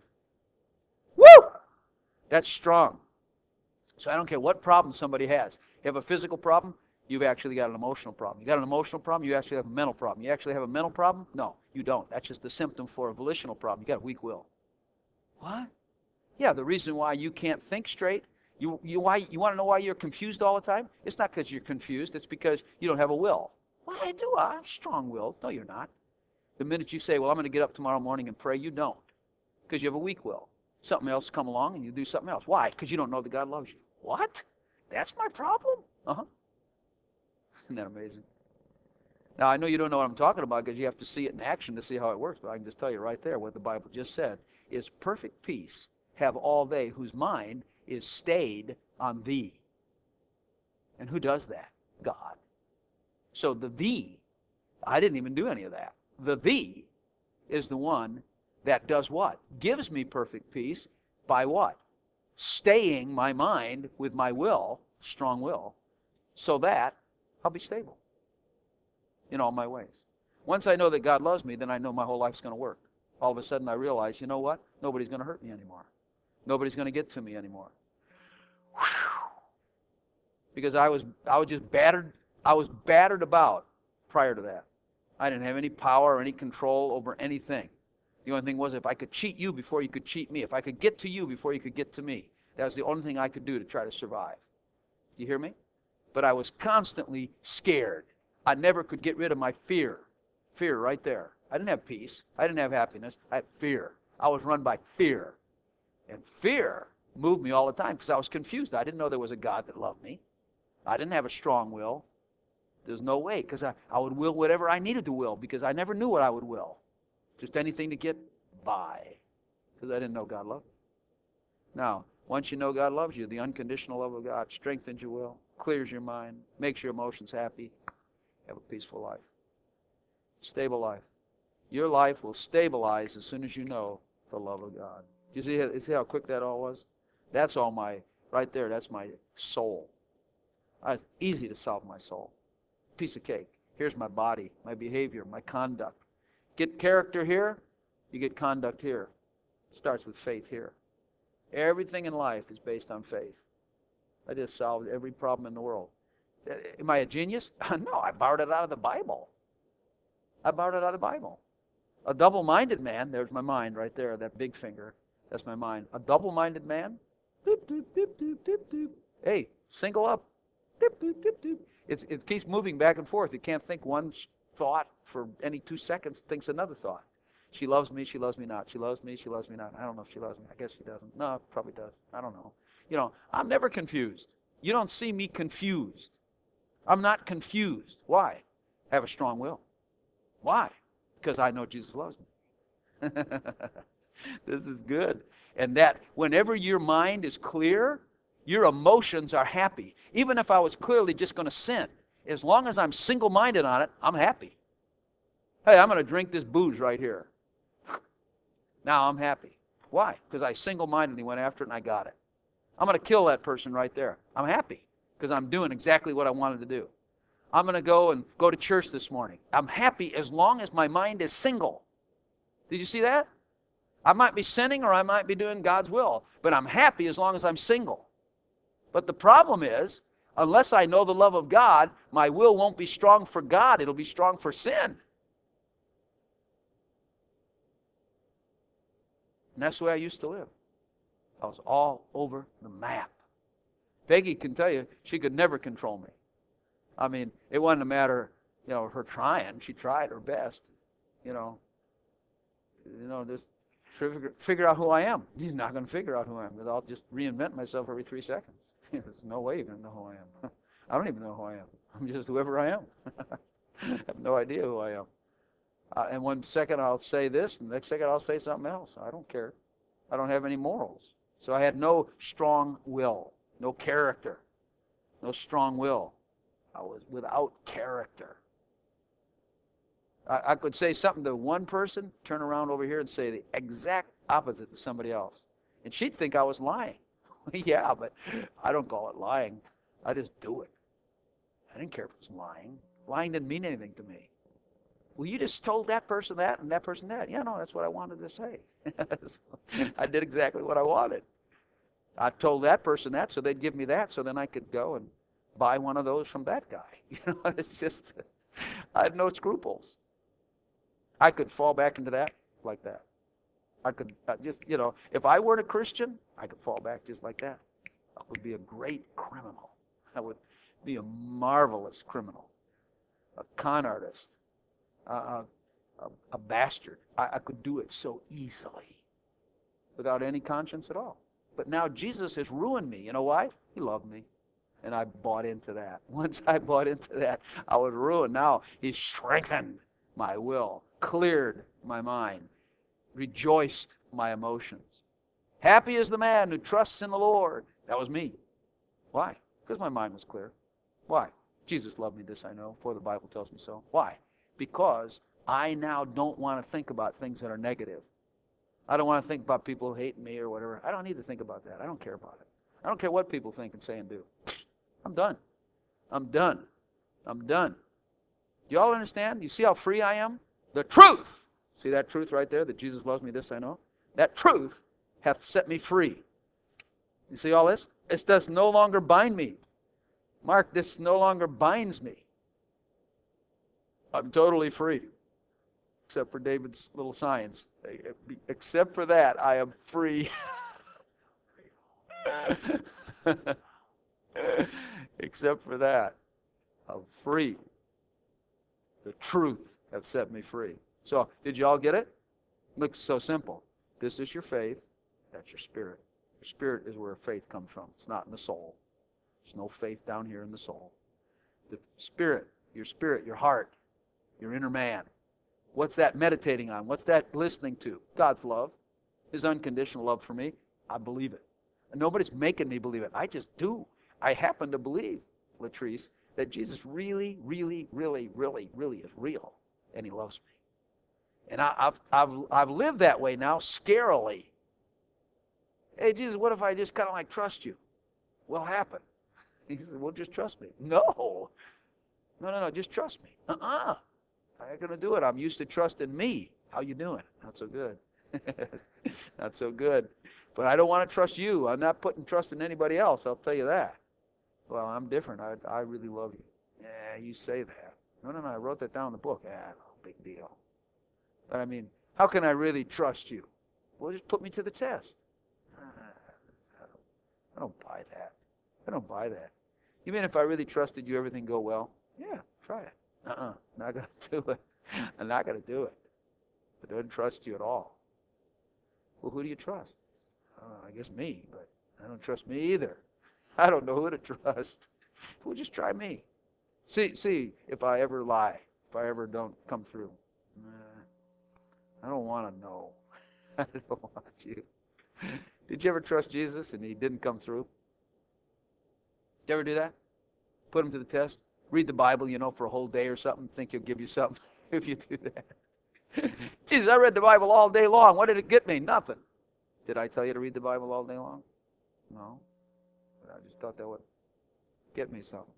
Woo! That's strong. So I don't care what problem somebody has. You have a physical problem, you've actually got an emotional problem. You got an emotional problem, you actually have a mental problem. You actually have a mental problem? No, you don't. That's just a symptom for a volitional problem. You got a weak will. What? Yeah, the reason why you can't think straight, you you why you want to know why you're confused all the time? It's not because you're confused, it's because you don't have a will. Well, I do. I'm strong-willed. No, you're not. The minute you say, well, I'm going to get up tomorrow morning and pray, you don't. Because you have a weak will. Something else come along and you do something else. Why? Because you don't know that God loves you. What? That's my problem? Uh-huh. Isn't that amazing? Now, I know you don't know what I'm talking about because you have to see it in action to see how it works, but I can just tell you right there what the Bible just said is perfect peace have all they whose mind is stayed on thee. And who does that? God. So the thee, I didn't even do any of that. The thee is the one that does what? Gives me perfect peace by what? Staying my mind with my will, strong will, so that I'll be stable in all my ways. Once I know that God loves me, then I know my whole life's going to work. All of a sudden I realize, you know what? Nobody's going to hurt me anymore. Nobody's going to get to me anymore. Whew. Because I was I was just battered. I was battered about prior to that. I didn't have any power or any control over anything. The only thing was, if I could cheat you before you could cheat me, if I could get to you before you could get to me, that was the only thing I could do to try to survive. Do you hear me? But I was constantly scared. I never could get rid of my fear. Fear right there. I didn't have peace. I didn't have happiness. I had fear. I was run by fear. And fear moved me all the time because I was confused. I didn't know there was a God that loved me. I didn't have a strong will. There's no way, because I, I would will whatever I needed to will, because I never knew what I would will. Just anything to get by, because I didn't know God loved me. Now, once you know God loves you, the unconditional love of God strengthens your will, clears your mind, makes your emotions happy. Have a peaceful life. Stable life. Your life will stabilize as soon as you know the love of God. You see, you see how quick that all was? That's all my, right there, that's my soul. It's easy to solve my soul. Piece of cake. Here's my body, my behavior, my conduct. Get character here, you get conduct here. It starts with faith here. Everything in life is based on faith. I just solved every problem in the world. Am I a genius? No, I borrowed it out of the Bible. I borrowed it out of the Bible. A double-minded man, there's my mind right there, that big finger. That's my mind. A double-minded man, doop, doop, doop, doop, doop, doop. Hey, single up. Doop, doop, doop, doop. It, it keeps moving back and forth. It can't think one thought for any two seconds, thinks another thought. She loves me, she loves me not. She loves me, she loves me not. I don't know if she loves me. I guess she doesn't. No, probably does. I don't know. You know, I'm never confused. You don't see me confused. I'm not confused. Why? I have a strong will. Why? Because I know Jesus loves me. This is good. And that whenever your mind is clear, your emotions are happy. Even if I was clearly just going to sin, as long as I'm single-minded on it, I'm happy. Hey, I'm going to drink this booze right here. Now I'm happy. Why? Because I single-mindedly went after it and I got it. I'm going to kill that person right there. I'm happy because I'm doing exactly what I wanted to do. I'm going to go and go to church this morning. I'm happy as long as my mind is single. Did you see that? I might be sinning or I might be doing God's will, but I'm happy as long as I'm single. But the problem is, unless I know the love of God, my will won't be strong for God. It'll be strong for sin. And that's the way I used to live. I was all over the map. Peggy can tell you, she could never control me. I mean, it wasn't a matter, you know, of her trying. She tried her best, you know. You know, just figure, figure out who I am. She's not going to figure out who I am because I'll just reinvent myself every three seconds. There's no way you're going to know who I am. I don't even know who I am. I'm just whoever I am. I have no idea who I am. Uh, and one second I'll say this, and the next second I'll say something else. I don't care. I don't have any morals. So I had no strong will, no character, no strong will. I was without character. I, I could say something to one person, turn around over here and say the exact opposite to somebody else. And she'd think I was lying. Yeah, but I don't call it lying. I just do it. I didn't care if it was lying. Lying didn't mean anything to me. Well, you just told that person that and that person that. Yeah, no, that's what I wanted to say. So I did exactly what I wanted. I told that person that, so they'd give me that, so then I could go and buy one of those from that guy. You know, it's just, I had no scruples. I could fall back into that like that. I could uh, just, you know, if I weren't a Christian, I could fall back just like that. I would be a great criminal. I would be a marvelous criminal, a con artist, uh, a, a bastard. I, I could do it so easily without any conscience at all. But now Jesus has ruined me. You know why? He loved me. And I bought into that. Once I bought into that, I was ruined. Now He's strengthened my will, cleared my mind, rejoiced my emotions. Happy is the man who trusts in the Lord. That was me. Why? Because my mind was clear. Why? Jesus loved me, this I know, for the Bible tells me so. Why? Because I now don't want to think about things that are negative. I don't want to think about people hating me or whatever. I don't need to think about that. I don't care about it. I don't care what people think and say and do. I'm done. I'm done. I'm done. Do you all understand? You see how free I am? The truth. See that truth right there? That Jesus loves me, this I know. That truth hath set me free. You see all this? This does no longer bind me. Mark, this no longer binds me. I'm totally free. Except for David's little signs. Except for that, I am free. Except for that, I'm free. The truth hath set me free. So, did you all get it? Looks so simple. This is your faith. That's your spirit. Your spirit is where faith comes from. It's not in the soul. There's no faith down here in the soul. The spirit, your spirit, your heart, your inner man. What's that meditating on? What's that listening to? God's love. His unconditional love for me. I believe it. And nobody's making me believe it. I just do. I happen to believe, Latrice, that Jesus really, really, really, really, really is real. And He loves me. And I, I've, I've, I've lived that way now, scarily. Hey, Jesus, what if I just kind of like trust you? What'll happen? He said, well, just trust me. No. No, no, no, just trust me. Uh-uh. I ain't going to do it. I'm used to trusting me. How you doing? Not so good. Not so good. But I don't want to trust you. I'm not putting trust in anybody else, I'll tell you that. Well, I'm different. I, I really love you. Yeah, you say that. No, no, no, I wrote that down in the book. Ah, no big deal. But I mean, how can I really trust you? Well, just put me to the test. Ah, I don't, I don't buy that. I don't buy that. You mean if I really trusted you, everything go well? Yeah, try it. Uh-uh, not going to do it. I'm not going to do it. I don't trust you at all. Well, who do you trust? Uh, I guess me, but I don't trust me either. I don't know who to trust. Well, just try me. See, see if I ever lie, if I ever don't come through. Uh, I don't want to know. I don't want you. Did you ever trust Jesus and He didn't come through? Did you ever do that? Put Him to the test? Read the Bible, you know, for a whole day or something. Think He'll give you something if you do that. Jesus, I read the Bible all day long. What did it get me? Nothing. Did I tell you to read the Bible all day long? No. But I just thought that would get me something.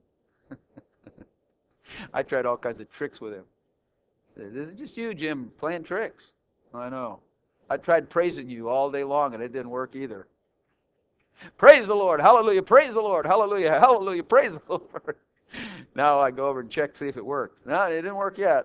I tried all kinds of tricks with Him. This is just you, Jim, playing tricks. I know. I tried praising you all day long, and it didn't work either. Praise the Lord. Hallelujah. Praise the Lord. Hallelujah. Hallelujah. Praise the Lord. Now I go over and check, see if it worked. No, it didn't work yet.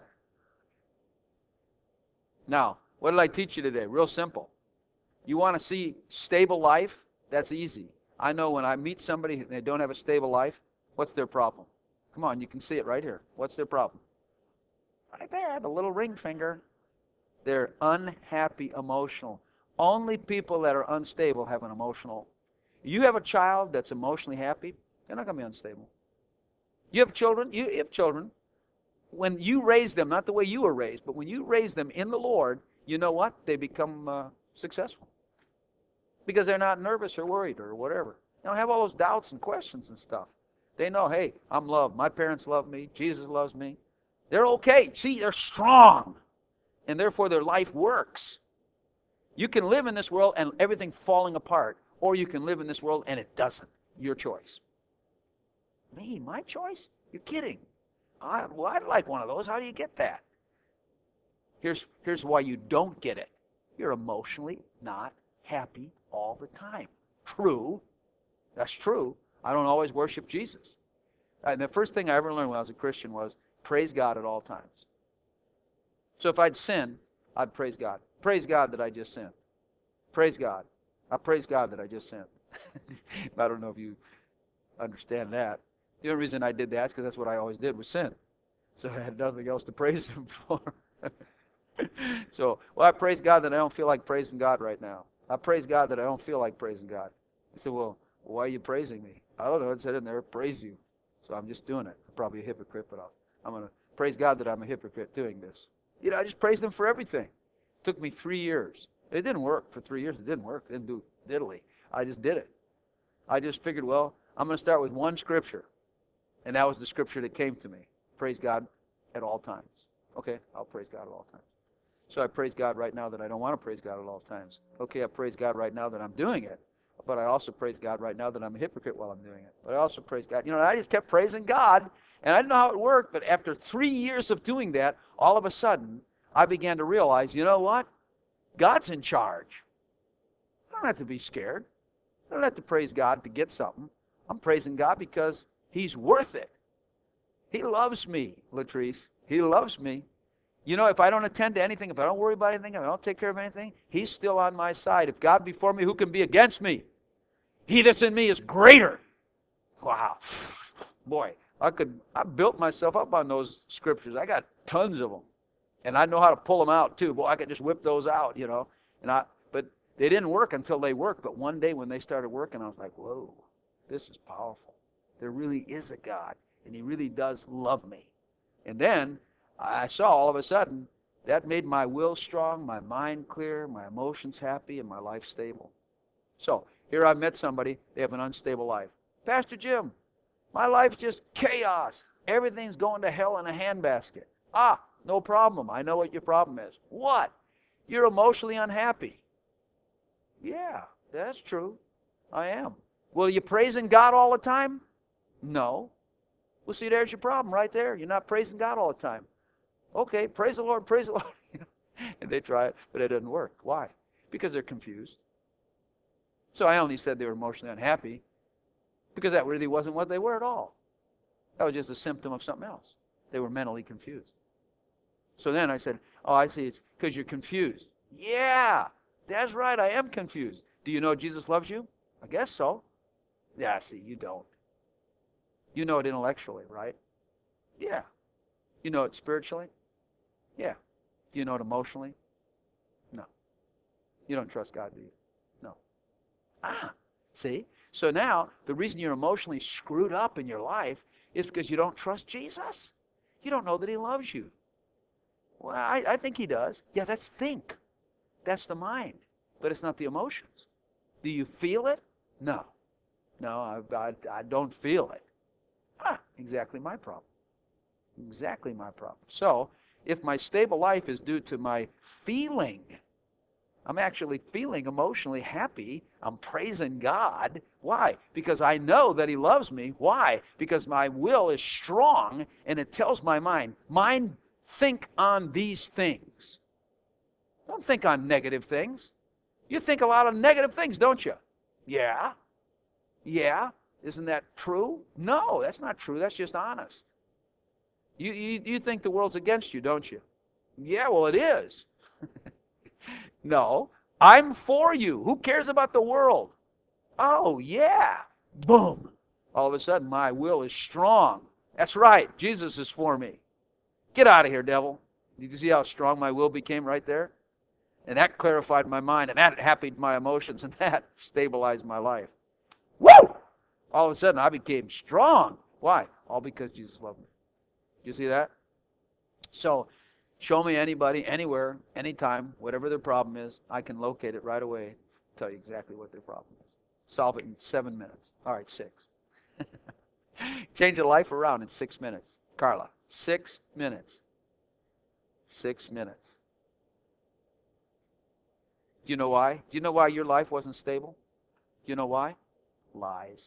Now, what did I teach you today? Real simple. You want to see stable life? That's easy. I know when I meet somebody and they don't have a stable life, what's their problem? Come on, you can see it right here. What's their problem? Right there, the little ring finger. They're unhappy, emotional. Only people that are unstable have an emotional. You have a child that's emotionally happy, they're not going to be unstable. You have children, you have children. When you raise them, not the way you were raised, but when you raise them in the Lord, you know what? They become uh, successful. Because they're not nervous or worried or whatever. They don't have all those doubts and questions and stuff. They know, hey, I'm loved. My parents love me. Jesus loves me. They're okay. See, they're strong. And therefore their life works. You can live in this world and everything's falling apart. Or you can live in this world and it doesn't. Your choice. Me? My choice? You're kidding. I, well, I'd like one of those. How do you get that? Here's, here's why you don't get it. You're emotionally not happy all the time. True. That's true. I don't always worship Jesus. And the first thing I ever learned when I was a Christian was praise God at all times. So if I'd sin, I'd praise God. Praise God that I just sinned. Praise God. I praise God that I just sinned. I don't know if you understand that. The only reason I did that is because that's what I always did was sin. So I had nothing else to praise Him for. So, well, I praise God that I don't feel like praising God right now. I praise God that I don't feel like praising God. He said, well, why are you praising me? I don't know. It said in there, praise you. So I'm just doing it. I'm probably a hypocrite, but I'll, I'm going to praise God that I'm a hypocrite doing this. You know, I just praised Him for everything. It took me three years. It didn't work for three years. It didn't work. It didn't do diddly. I just did it. I just figured, well, I'm going to start with one scripture. And that was the scripture that came to me. Praise God at all times. Okay, I'll praise God at all times. So I praise God right now that I don't want to praise God at all times. Okay, I praise God right now that I'm doing it. But I also praise God right now that I'm a hypocrite while I'm doing it. But I also praise God. You know, I just kept praising God, and I didn't know how it worked, but after three years of doing that, all of a sudden, I began to realize, you know what? God's in charge. I don't have to be scared. I don't have to praise God to get something. I'm praising God because He's worth it. He loves me, Latrice. He loves me. You know, if I don't attend to anything, if I don't worry about anything, if I don't take care of anything, He's still on my side. If God be for me, who can be against me? He that's in me is greater. Wow. Boy, I could, I built myself up on those scriptures. I got tons of them. And I know how to pull them out too. Boy, I could just whip those out, you know. And I, but they didn't work until they worked. But one day when they started working, I was like, whoa, this is powerful. There really is a God, and He really does love me. And then I saw all of a sudden that made my will strong, my mind clear, my emotions happy, and my life stable. So here I've met somebody, they have an unstable life. Pastor Jim, my life's just chaos. Everything's going to hell in a handbasket. Ah, no problem. I know what your problem is. What? You're emotionally unhappy. Yeah, that's true. I am. Well, you praising God all the time? No. Well, see, there's your problem right there. You're not praising God all the time. Okay, praise the Lord, praise the Lord. And they try it, but it doesn't work. Why? Because they're confused. So I only said they were emotionally unhappy because that really wasn't what they were at all. That was just a symptom of something else. They were mentally confused. So then I said, oh, I see, it's because you're confused. Yeah, that's right, I am confused. Do you know Jesus loves you? I guess so. Yeah, see, you don't. You know it intellectually, right? Yeah. You know it spiritually? Yeah. Do you know it emotionally? No. You don't trust God, do you? No. Ah, see? So now, the reason you're emotionally screwed up in your life is because you don't trust Jesus. You don't know that He loves you. Well, I, I think He does. Yeah, that's think. That's the mind. But it's not the emotions. Do you feel it? No. No, I, I, I don't feel it. Ah, exactly my problem. Exactly my problem. So, if my stable life is due to my feeling, I'm actually feeling emotionally happy. I'm praising God. Why? Because I know that He loves me. Why? Because my will is strong and it tells my mind, mind, think on these things. Don't think on negative things. You think a lot of negative things, don't you? Yeah. Yeah. Isn't that true? No, that's not true. That's just honest. You, you, you think the world's against you, don't you? Yeah, well, it is. No, I'm for you. Who cares about the world? Oh, yeah. Boom. All of a sudden, my will is strong. That's right. Jesus is for me. Get out of here, devil. Did you see how strong my will became right there? And that clarified my mind, and that happied my emotions, and that stabilized my life. Woo! All of a sudden, I became strong. Why? All because Jesus loved me. You see that? So, show me anybody, anywhere, anytime, whatever their problem is, I can locate it right away, tell you exactly what their problem is. Solve it in seven minutes. All right, six. Change a life around in six minutes. Carla, six minutes. Six minutes. Do you know why? Do you know why your life wasn't stable? Do you know why? Lies.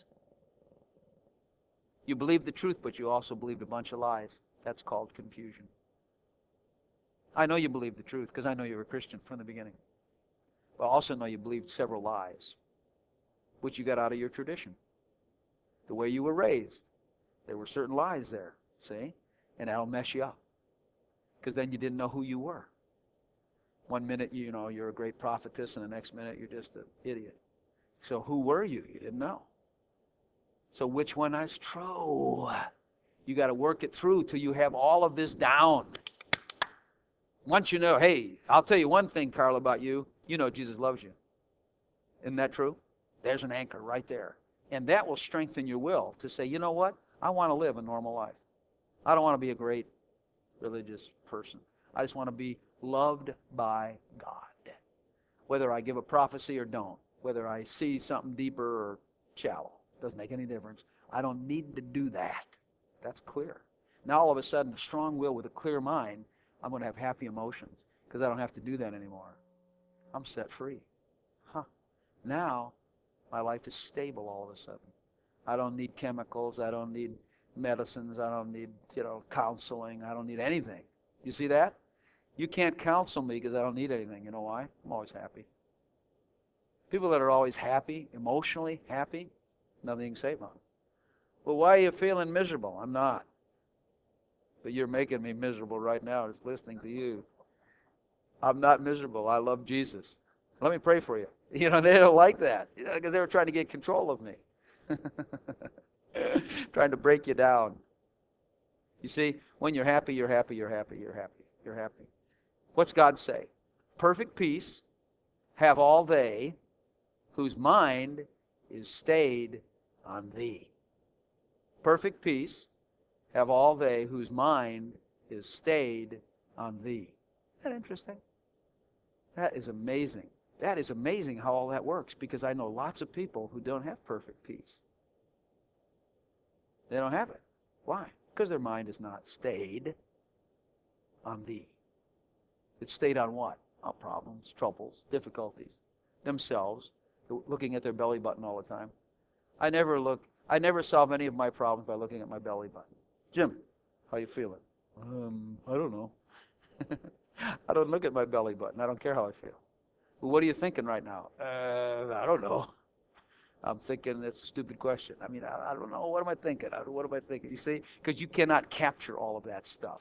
You believed the truth, but you also believed a bunch of lies. That's called confusion. I know you believed the truth because I know you were a Christian from the beginning. But I also know you believed several lies, which you got out of your tradition. The way you were raised, there were certain lies there, see? And that'll mess you up because then you didn't know who you were. One minute, you know, you're a great prophetess, and the next minute, you're just an idiot. So who were you? You didn't know. So which one is true? You got to work it through till you have all of this down. Once you know, hey, I'll tell you one thing, Carl, about you. You know Jesus loves you. Isn't that true? There's an anchor right there. And that will strengthen your will to say, you know what? I want to live a normal life. I don't want to be a great religious person. I just want to be loved by God. Whether I give a prophecy or don't. Whether I see something deeper or shallow. Doesn't make any difference. I don't need to do that. That's clear. Now all of a sudden, a strong will with a clear mind, I'm going to have happy emotions because I don't have to do that anymore. I'm set free. Huh. Now, My life is stable all of a sudden. I don't need chemicals. I don't need medicines. I don't need, you know, counseling. I don't need anything. You see that? You can't counsel me because I don't need anything. You know why? I'm always happy. People that are always happy, emotionally happy, nothing you can say about them. Well, why are you feeling miserable? I'm not. But you're making me miserable right now just listening to you. I'm not miserable. I love Jesus. Let me pray for you. You know, they don't like that because they were trying to get control of me. Trying to break you down. You see, when you're happy, you're happy, you're happy, you're happy, you're happy. What's God say? Perfect peace have all they whose mind is stayed on thee. Perfect peace have all they whose mind is stayed on thee. Isn't that interesting? That is amazing. That is amazing how all that works, because I know lots of people who don't have perfect peace. They don't have it. Why? Because their mind is not stayed on thee. It's stayed on what? On problems, troubles, difficulties, themselves, looking at their belly button all the time. I never look, I never solve any of my problems by looking at my belly button. Jim, how you feeling? Um, I don't know. I don't look at my belly button. I don't care how I feel. Well, what are you thinking right now? Uh, I don't know. I'm thinking that's a stupid question. I mean, I, I don't know. What am I thinking? I, what am I thinking? You see? Because you cannot capture all of that stuff.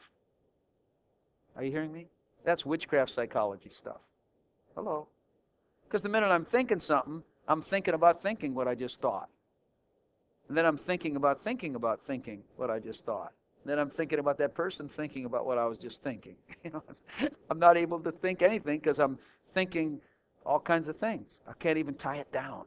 Are you hearing me? That's witchcraft psychology stuff. Hello? Because the minute I'm thinking something, I'm thinking about thinking what I just thought. And then I'm thinking about thinking about thinking what I just thought. And then I'm thinking about that person thinking about what I was just thinking. You know, I'm not able to think anything because I'm thinking all kinds of things. I can't even tie it down.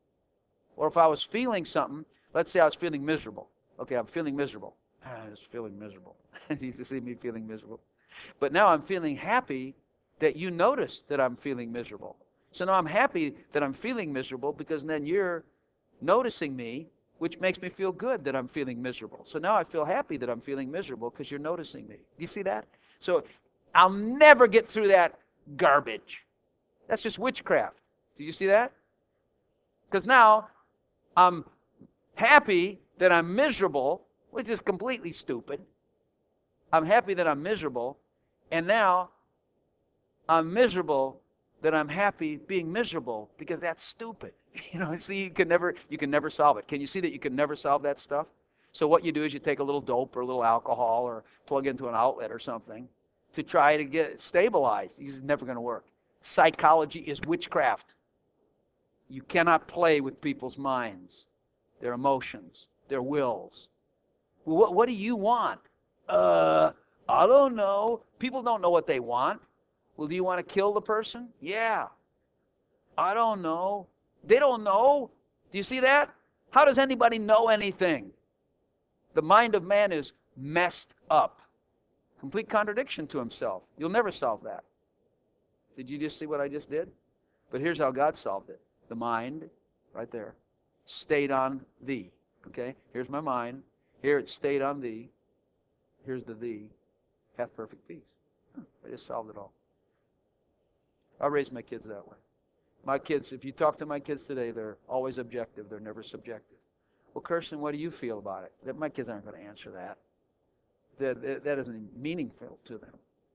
Or if I was feeling something, let's say I was feeling miserable. Okay, I'm feeling miserable. I was feeling miserable. You used to see me feeling miserable. But now I'm feeling happy that you noticed that I'm feeling miserable. So now I'm happy that I'm feeling miserable because then you're noticing me, which makes me feel good that I'm feeling miserable. So now I feel happy that I'm feeling miserable because you're noticing me. Do you see that? So I'll never get through that garbage. That's just witchcraft. Do you see that? Because now I'm happy that I'm miserable, which is completely stupid. I'm happy that I'm miserable, and now I'm miserable that I'm happy being miserable because that's stupid. You know, see, you can never you can never solve it. Can you see that you can never solve that stuff? So what you do is you take a little dope or a little alcohol or plug into an outlet or something to try to get it stabilized. It's never going to work. Psychology is witchcraft. You cannot play with people's minds, their emotions, their wills. Well, what, what do you want? Uh, I don't know. People don't know what they want. Well, do you want to kill the person? Yeah. I don't know. They don't know. Do you see that? How does anybody know anything? The mind of man is messed up. Complete contradiction to himself. You'll never solve that. Did you just see what I just did? But here's how God solved it. The mind, right there, stayed on thee. Okay? Here's my mind. Here it stayed on thee. Here's the thee. Hath perfect peace. Huh, I just solved it all. I raised my kids that way. My kids, if you talk to my kids today, they're always objective. They're never subjective. Well, Kirsten, what do you feel about it? That my kids aren't going to answer that. That, that. that isn't meaningful to them.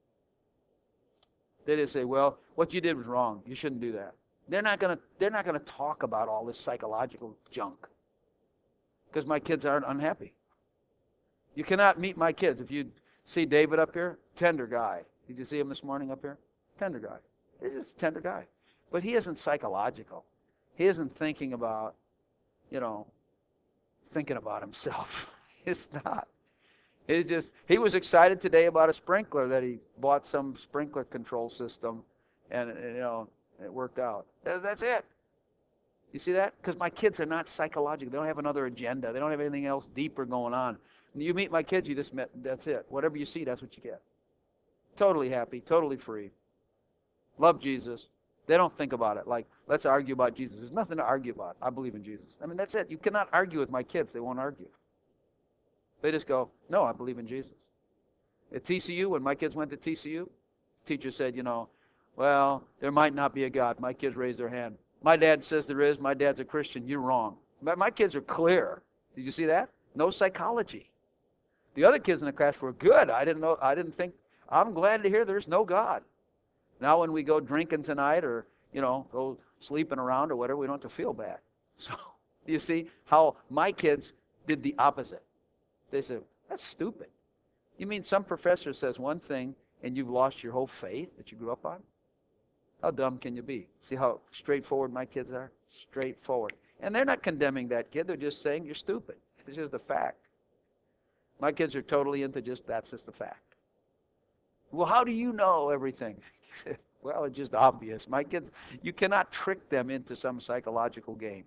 They just say, well, what you did was wrong. You shouldn't do that. They're not going to they're not going to talk about all this psychological junk because my kids aren't unhappy. You cannot meet my kids. If you see David up here, tender guy. Did you see him this morning up here? Tender guy. He's just a tender guy. But he isn't psychological. He isn't thinking about, you know, thinking about himself. It's not. It's just, he was excited today about a sprinkler that he bought some sprinkler control system, and, you know, it worked out. That's it. You see that? Because my kids are not psychological. They don't have another agenda. They don't have anything else deeper going on. You meet my kids, you just met, that's it. Whatever you see, that's what you get. Totally happy, totally free. Love Jesus. They don't think about it like, let's argue about Jesus. There's nothing to argue about. I believe in Jesus. I mean, that's it. You cannot argue with my kids. They won't argue. They just go, no, I believe in Jesus. At T C U, when my kids went to T C U, teacher said, you know, well, there might not be a God. My kids raised their hand. My dad says there is. My dad's a Christian. You're wrong. My, my kids are clear. Did you see that? No psychology. The other kids in the class were good. I didn't know. I didn't think. I'm glad to hear there's no God. Now when we go drinking tonight, or you know, go sleeping around or whatever, we don't have to feel bad. So you see how my kids did the opposite. They said, "That's stupid. You mean some professor says one thing and you've lost your whole faith that you grew up on? How dumb can you be?" See how straightforward my kids are? Straightforward. And they're not condemning that kid. They're just saying you're stupid. It's just a fact. My kids are totally into just, that's just a fact. Well, how do you know everything? Well, it's just obvious. My kids, you cannot trick them into some psychological game.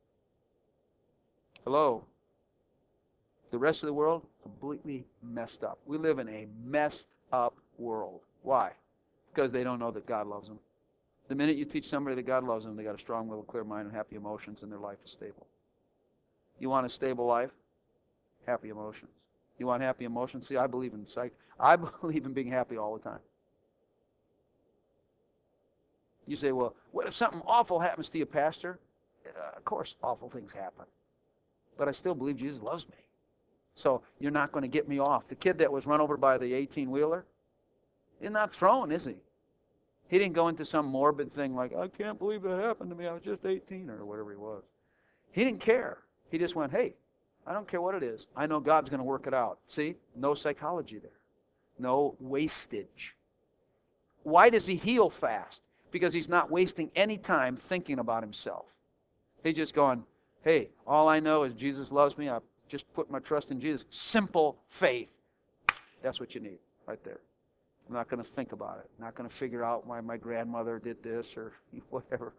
Hello? The rest of the world, completely messed up. We live in a messed up world. Why? Because they don't know that God loves them. The minute you teach somebody that God loves them, they got a strong will, clear mind, and happy emotions, and their life is stable. You want a stable life? Happy emotions. You want happy emotions? See, I believe in psych. I believe in being happy all the time. You say, well, what if something awful happens to you, Pastor? Uh, of course, awful things happen. But I still believe Jesus loves me. So you're not going to get me off. The kid that was run over by the eighteen-wheeler, he's not thrown, is he? He didn't go into some morbid thing like, I can't believe that happened to me. I was just eighteen, or whatever he was. He didn't care. He just went, hey, I don't care what it is. I know God's going to work it out. See? No psychology there. No wastage. Why does he heal fast? Because he's not wasting any time thinking about himself. He's just going, hey, all I know is Jesus loves me. I've just put my trust in Jesus. Simple faith. That's what you need right there. I'm not going to think about it. I'm not going to figure out why my grandmother did this or whatever.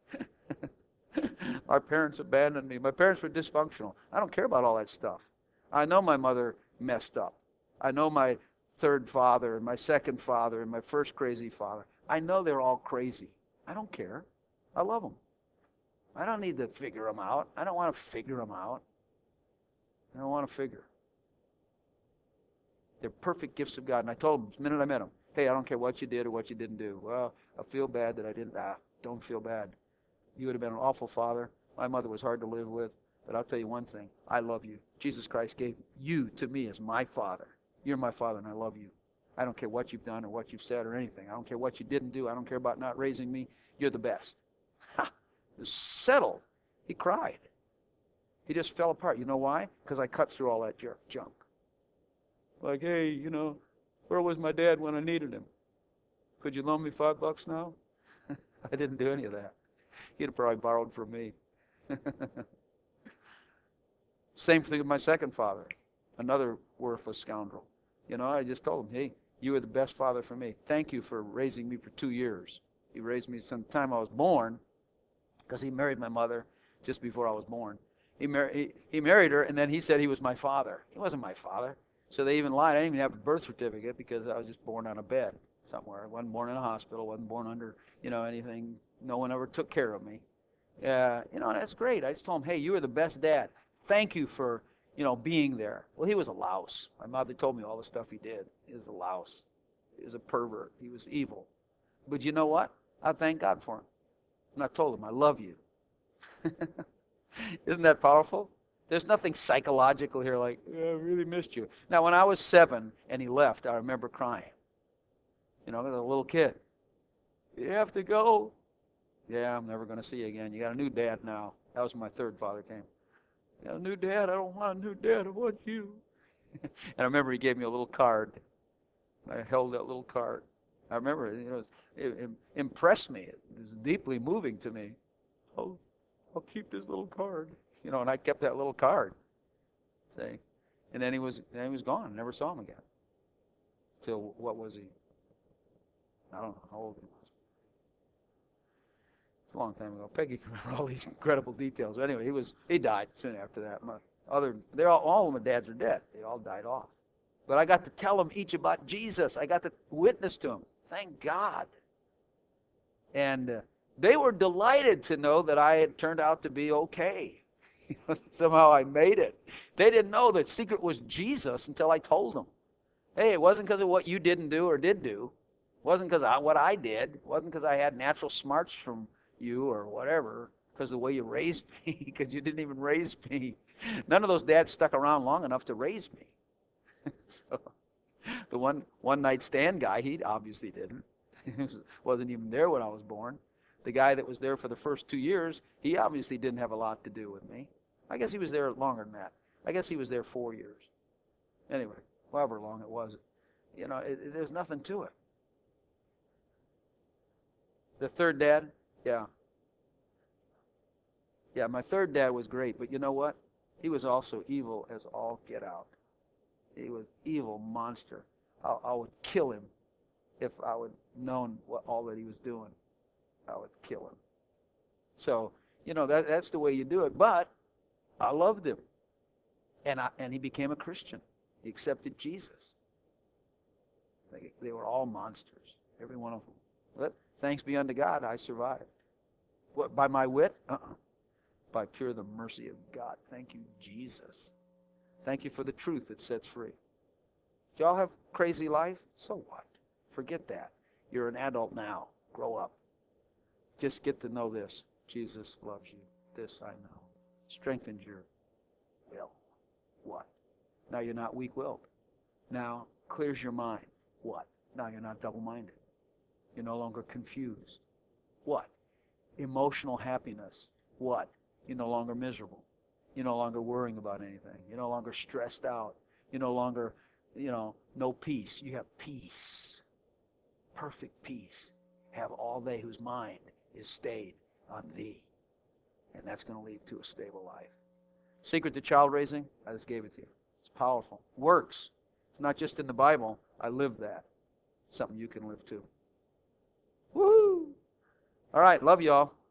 My parents abandoned me. My parents were dysfunctional. I don't care about all that stuff. I know my mother messed up. I know my third father and my second father and my first crazy father. I know they're all crazy. I don't care. I love them. I don't need to figure them out. I don't want to figure them out. I don't want to figure. They're perfect gifts of God. And I told them the minute I met them, hey, I don't care what you did or what you didn't do. Well, I feel bad that I didn't. Ah, don't feel bad. You would have been an awful father. My mother was hard to live with. But I'll tell you one thing. I love you. Jesus Christ gave you to me as my father. You're my father and I love you. I don't care what you've done or what you've said or anything. I don't care what you didn't do. I don't care about not raising me. You're the best. Ha! It was settled. He cried. He just fell apart. You know why? Because I cut through all that junk. Like, hey, you know, where was my dad when I needed him? Could you loan me five bucks now? I didn't do any of that. He'd have probably borrowed from me. Same thing with my second father, another worthless scoundrel. You know, I just told him, hey, you were the best father for me. Thank you for raising me for two years. He raised me some time I was born, because he married my mother just before I was born. He, mar- he, he married her, and then he said he was my father. He wasn't my father. So they even lied. I didn't even have a birth certificate because I was just born on a bed somewhere. I wasn't born in a hospital. Wasn't born under, you know, anything. No one ever took care of me. Uh, you know, that's great. I just told him, hey, you were the best dad. Thank you for, you know, being there. Well, he was a louse. My mother told me all the stuff he did. He was a louse. He was a pervert. He was evil. But you know what? I thank God for him. And I told him, I love you. Isn't that powerful? There's nothing psychological here like, yeah, I really missed you. Now, when I was seven and he left, I remember crying. You know, as a little kid. You have to go. Yeah, I'm never going to see you again. You got a new dad now. That was when my third father came. You got a new dad? I don't want a new dad. I want you. And I remember he gave me a little card. I held that little card. I remember it, you know, it, it impressed me. It was deeply moving to me. Oh, I'll keep this little card. You know, and I kept that little card. See? And then he was then he was gone. I never saw him again. Till, what was he? I don't know how old he was. It's a long time ago. Peggy can remember all these incredible details. But anyway, he was he died soon after that. My other they all all of my dads are dead. They all died off. But I got to tell them each about Jesus. I got to witness to them. Thank God. And uh, they were delighted to know that I had turned out to be okay. Somehow I made it. They didn't know the secret was Jesus until I told them. Hey, it wasn't because of what you didn't do or did do. It wasn't because of what I did. It wasn't because I had natural smarts from, you or whatever because of the way you raised me, because you didn't even raise me. None of those dads stuck around long enough to raise me. So the one one night stand guy, he obviously didn't. He wasn't even there when I was born. The guy that was there for the first two years, he obviously didn't have a lot to do with me. I guess he was there longer than that. I guess he was there four years. Anyway, however long it was, you know, it, it, there's nothing to it. The third dad, yeah. Yeah, my third dad was great, but you know what? He was also evil as all get out. He was evil monster. I, I would kill him if I would known what all that he was doing. I would kill him. So, you know, that that's the way you do it. But I loved him. And I and he became a Christian. He accepted Jesus. They, they were all monsters, every one of them. But thanks be unto God, I survived. What, by my wit? Uh-uh. By pure the mercy of God. Thank you, Jesus. Thank you for the truth that sets free. Do y'all have crazy life? So what? Forget that. You're an adult now. Grow up. Just get to know this. Jesus loves you. This I know. Strengthens your will. What? Now you're not weak-willed. Now clears your mind. What? Now you're not double-minded. You're no longer confused. What? Emotional happiness. What? You're no longer miserable. You're no longer worrying about anything. You're no longer stressed out. You're no longer, you know, no peace. You have peace. Perfect peace. Have all they whose mind is stayed on thee. And that's going to lead to a stable life. Secret to child raising? I just gave it to you. It's powerful. Works. It's not just in the Bible. I live that. Something you can live too. Woo! All right. Love you all.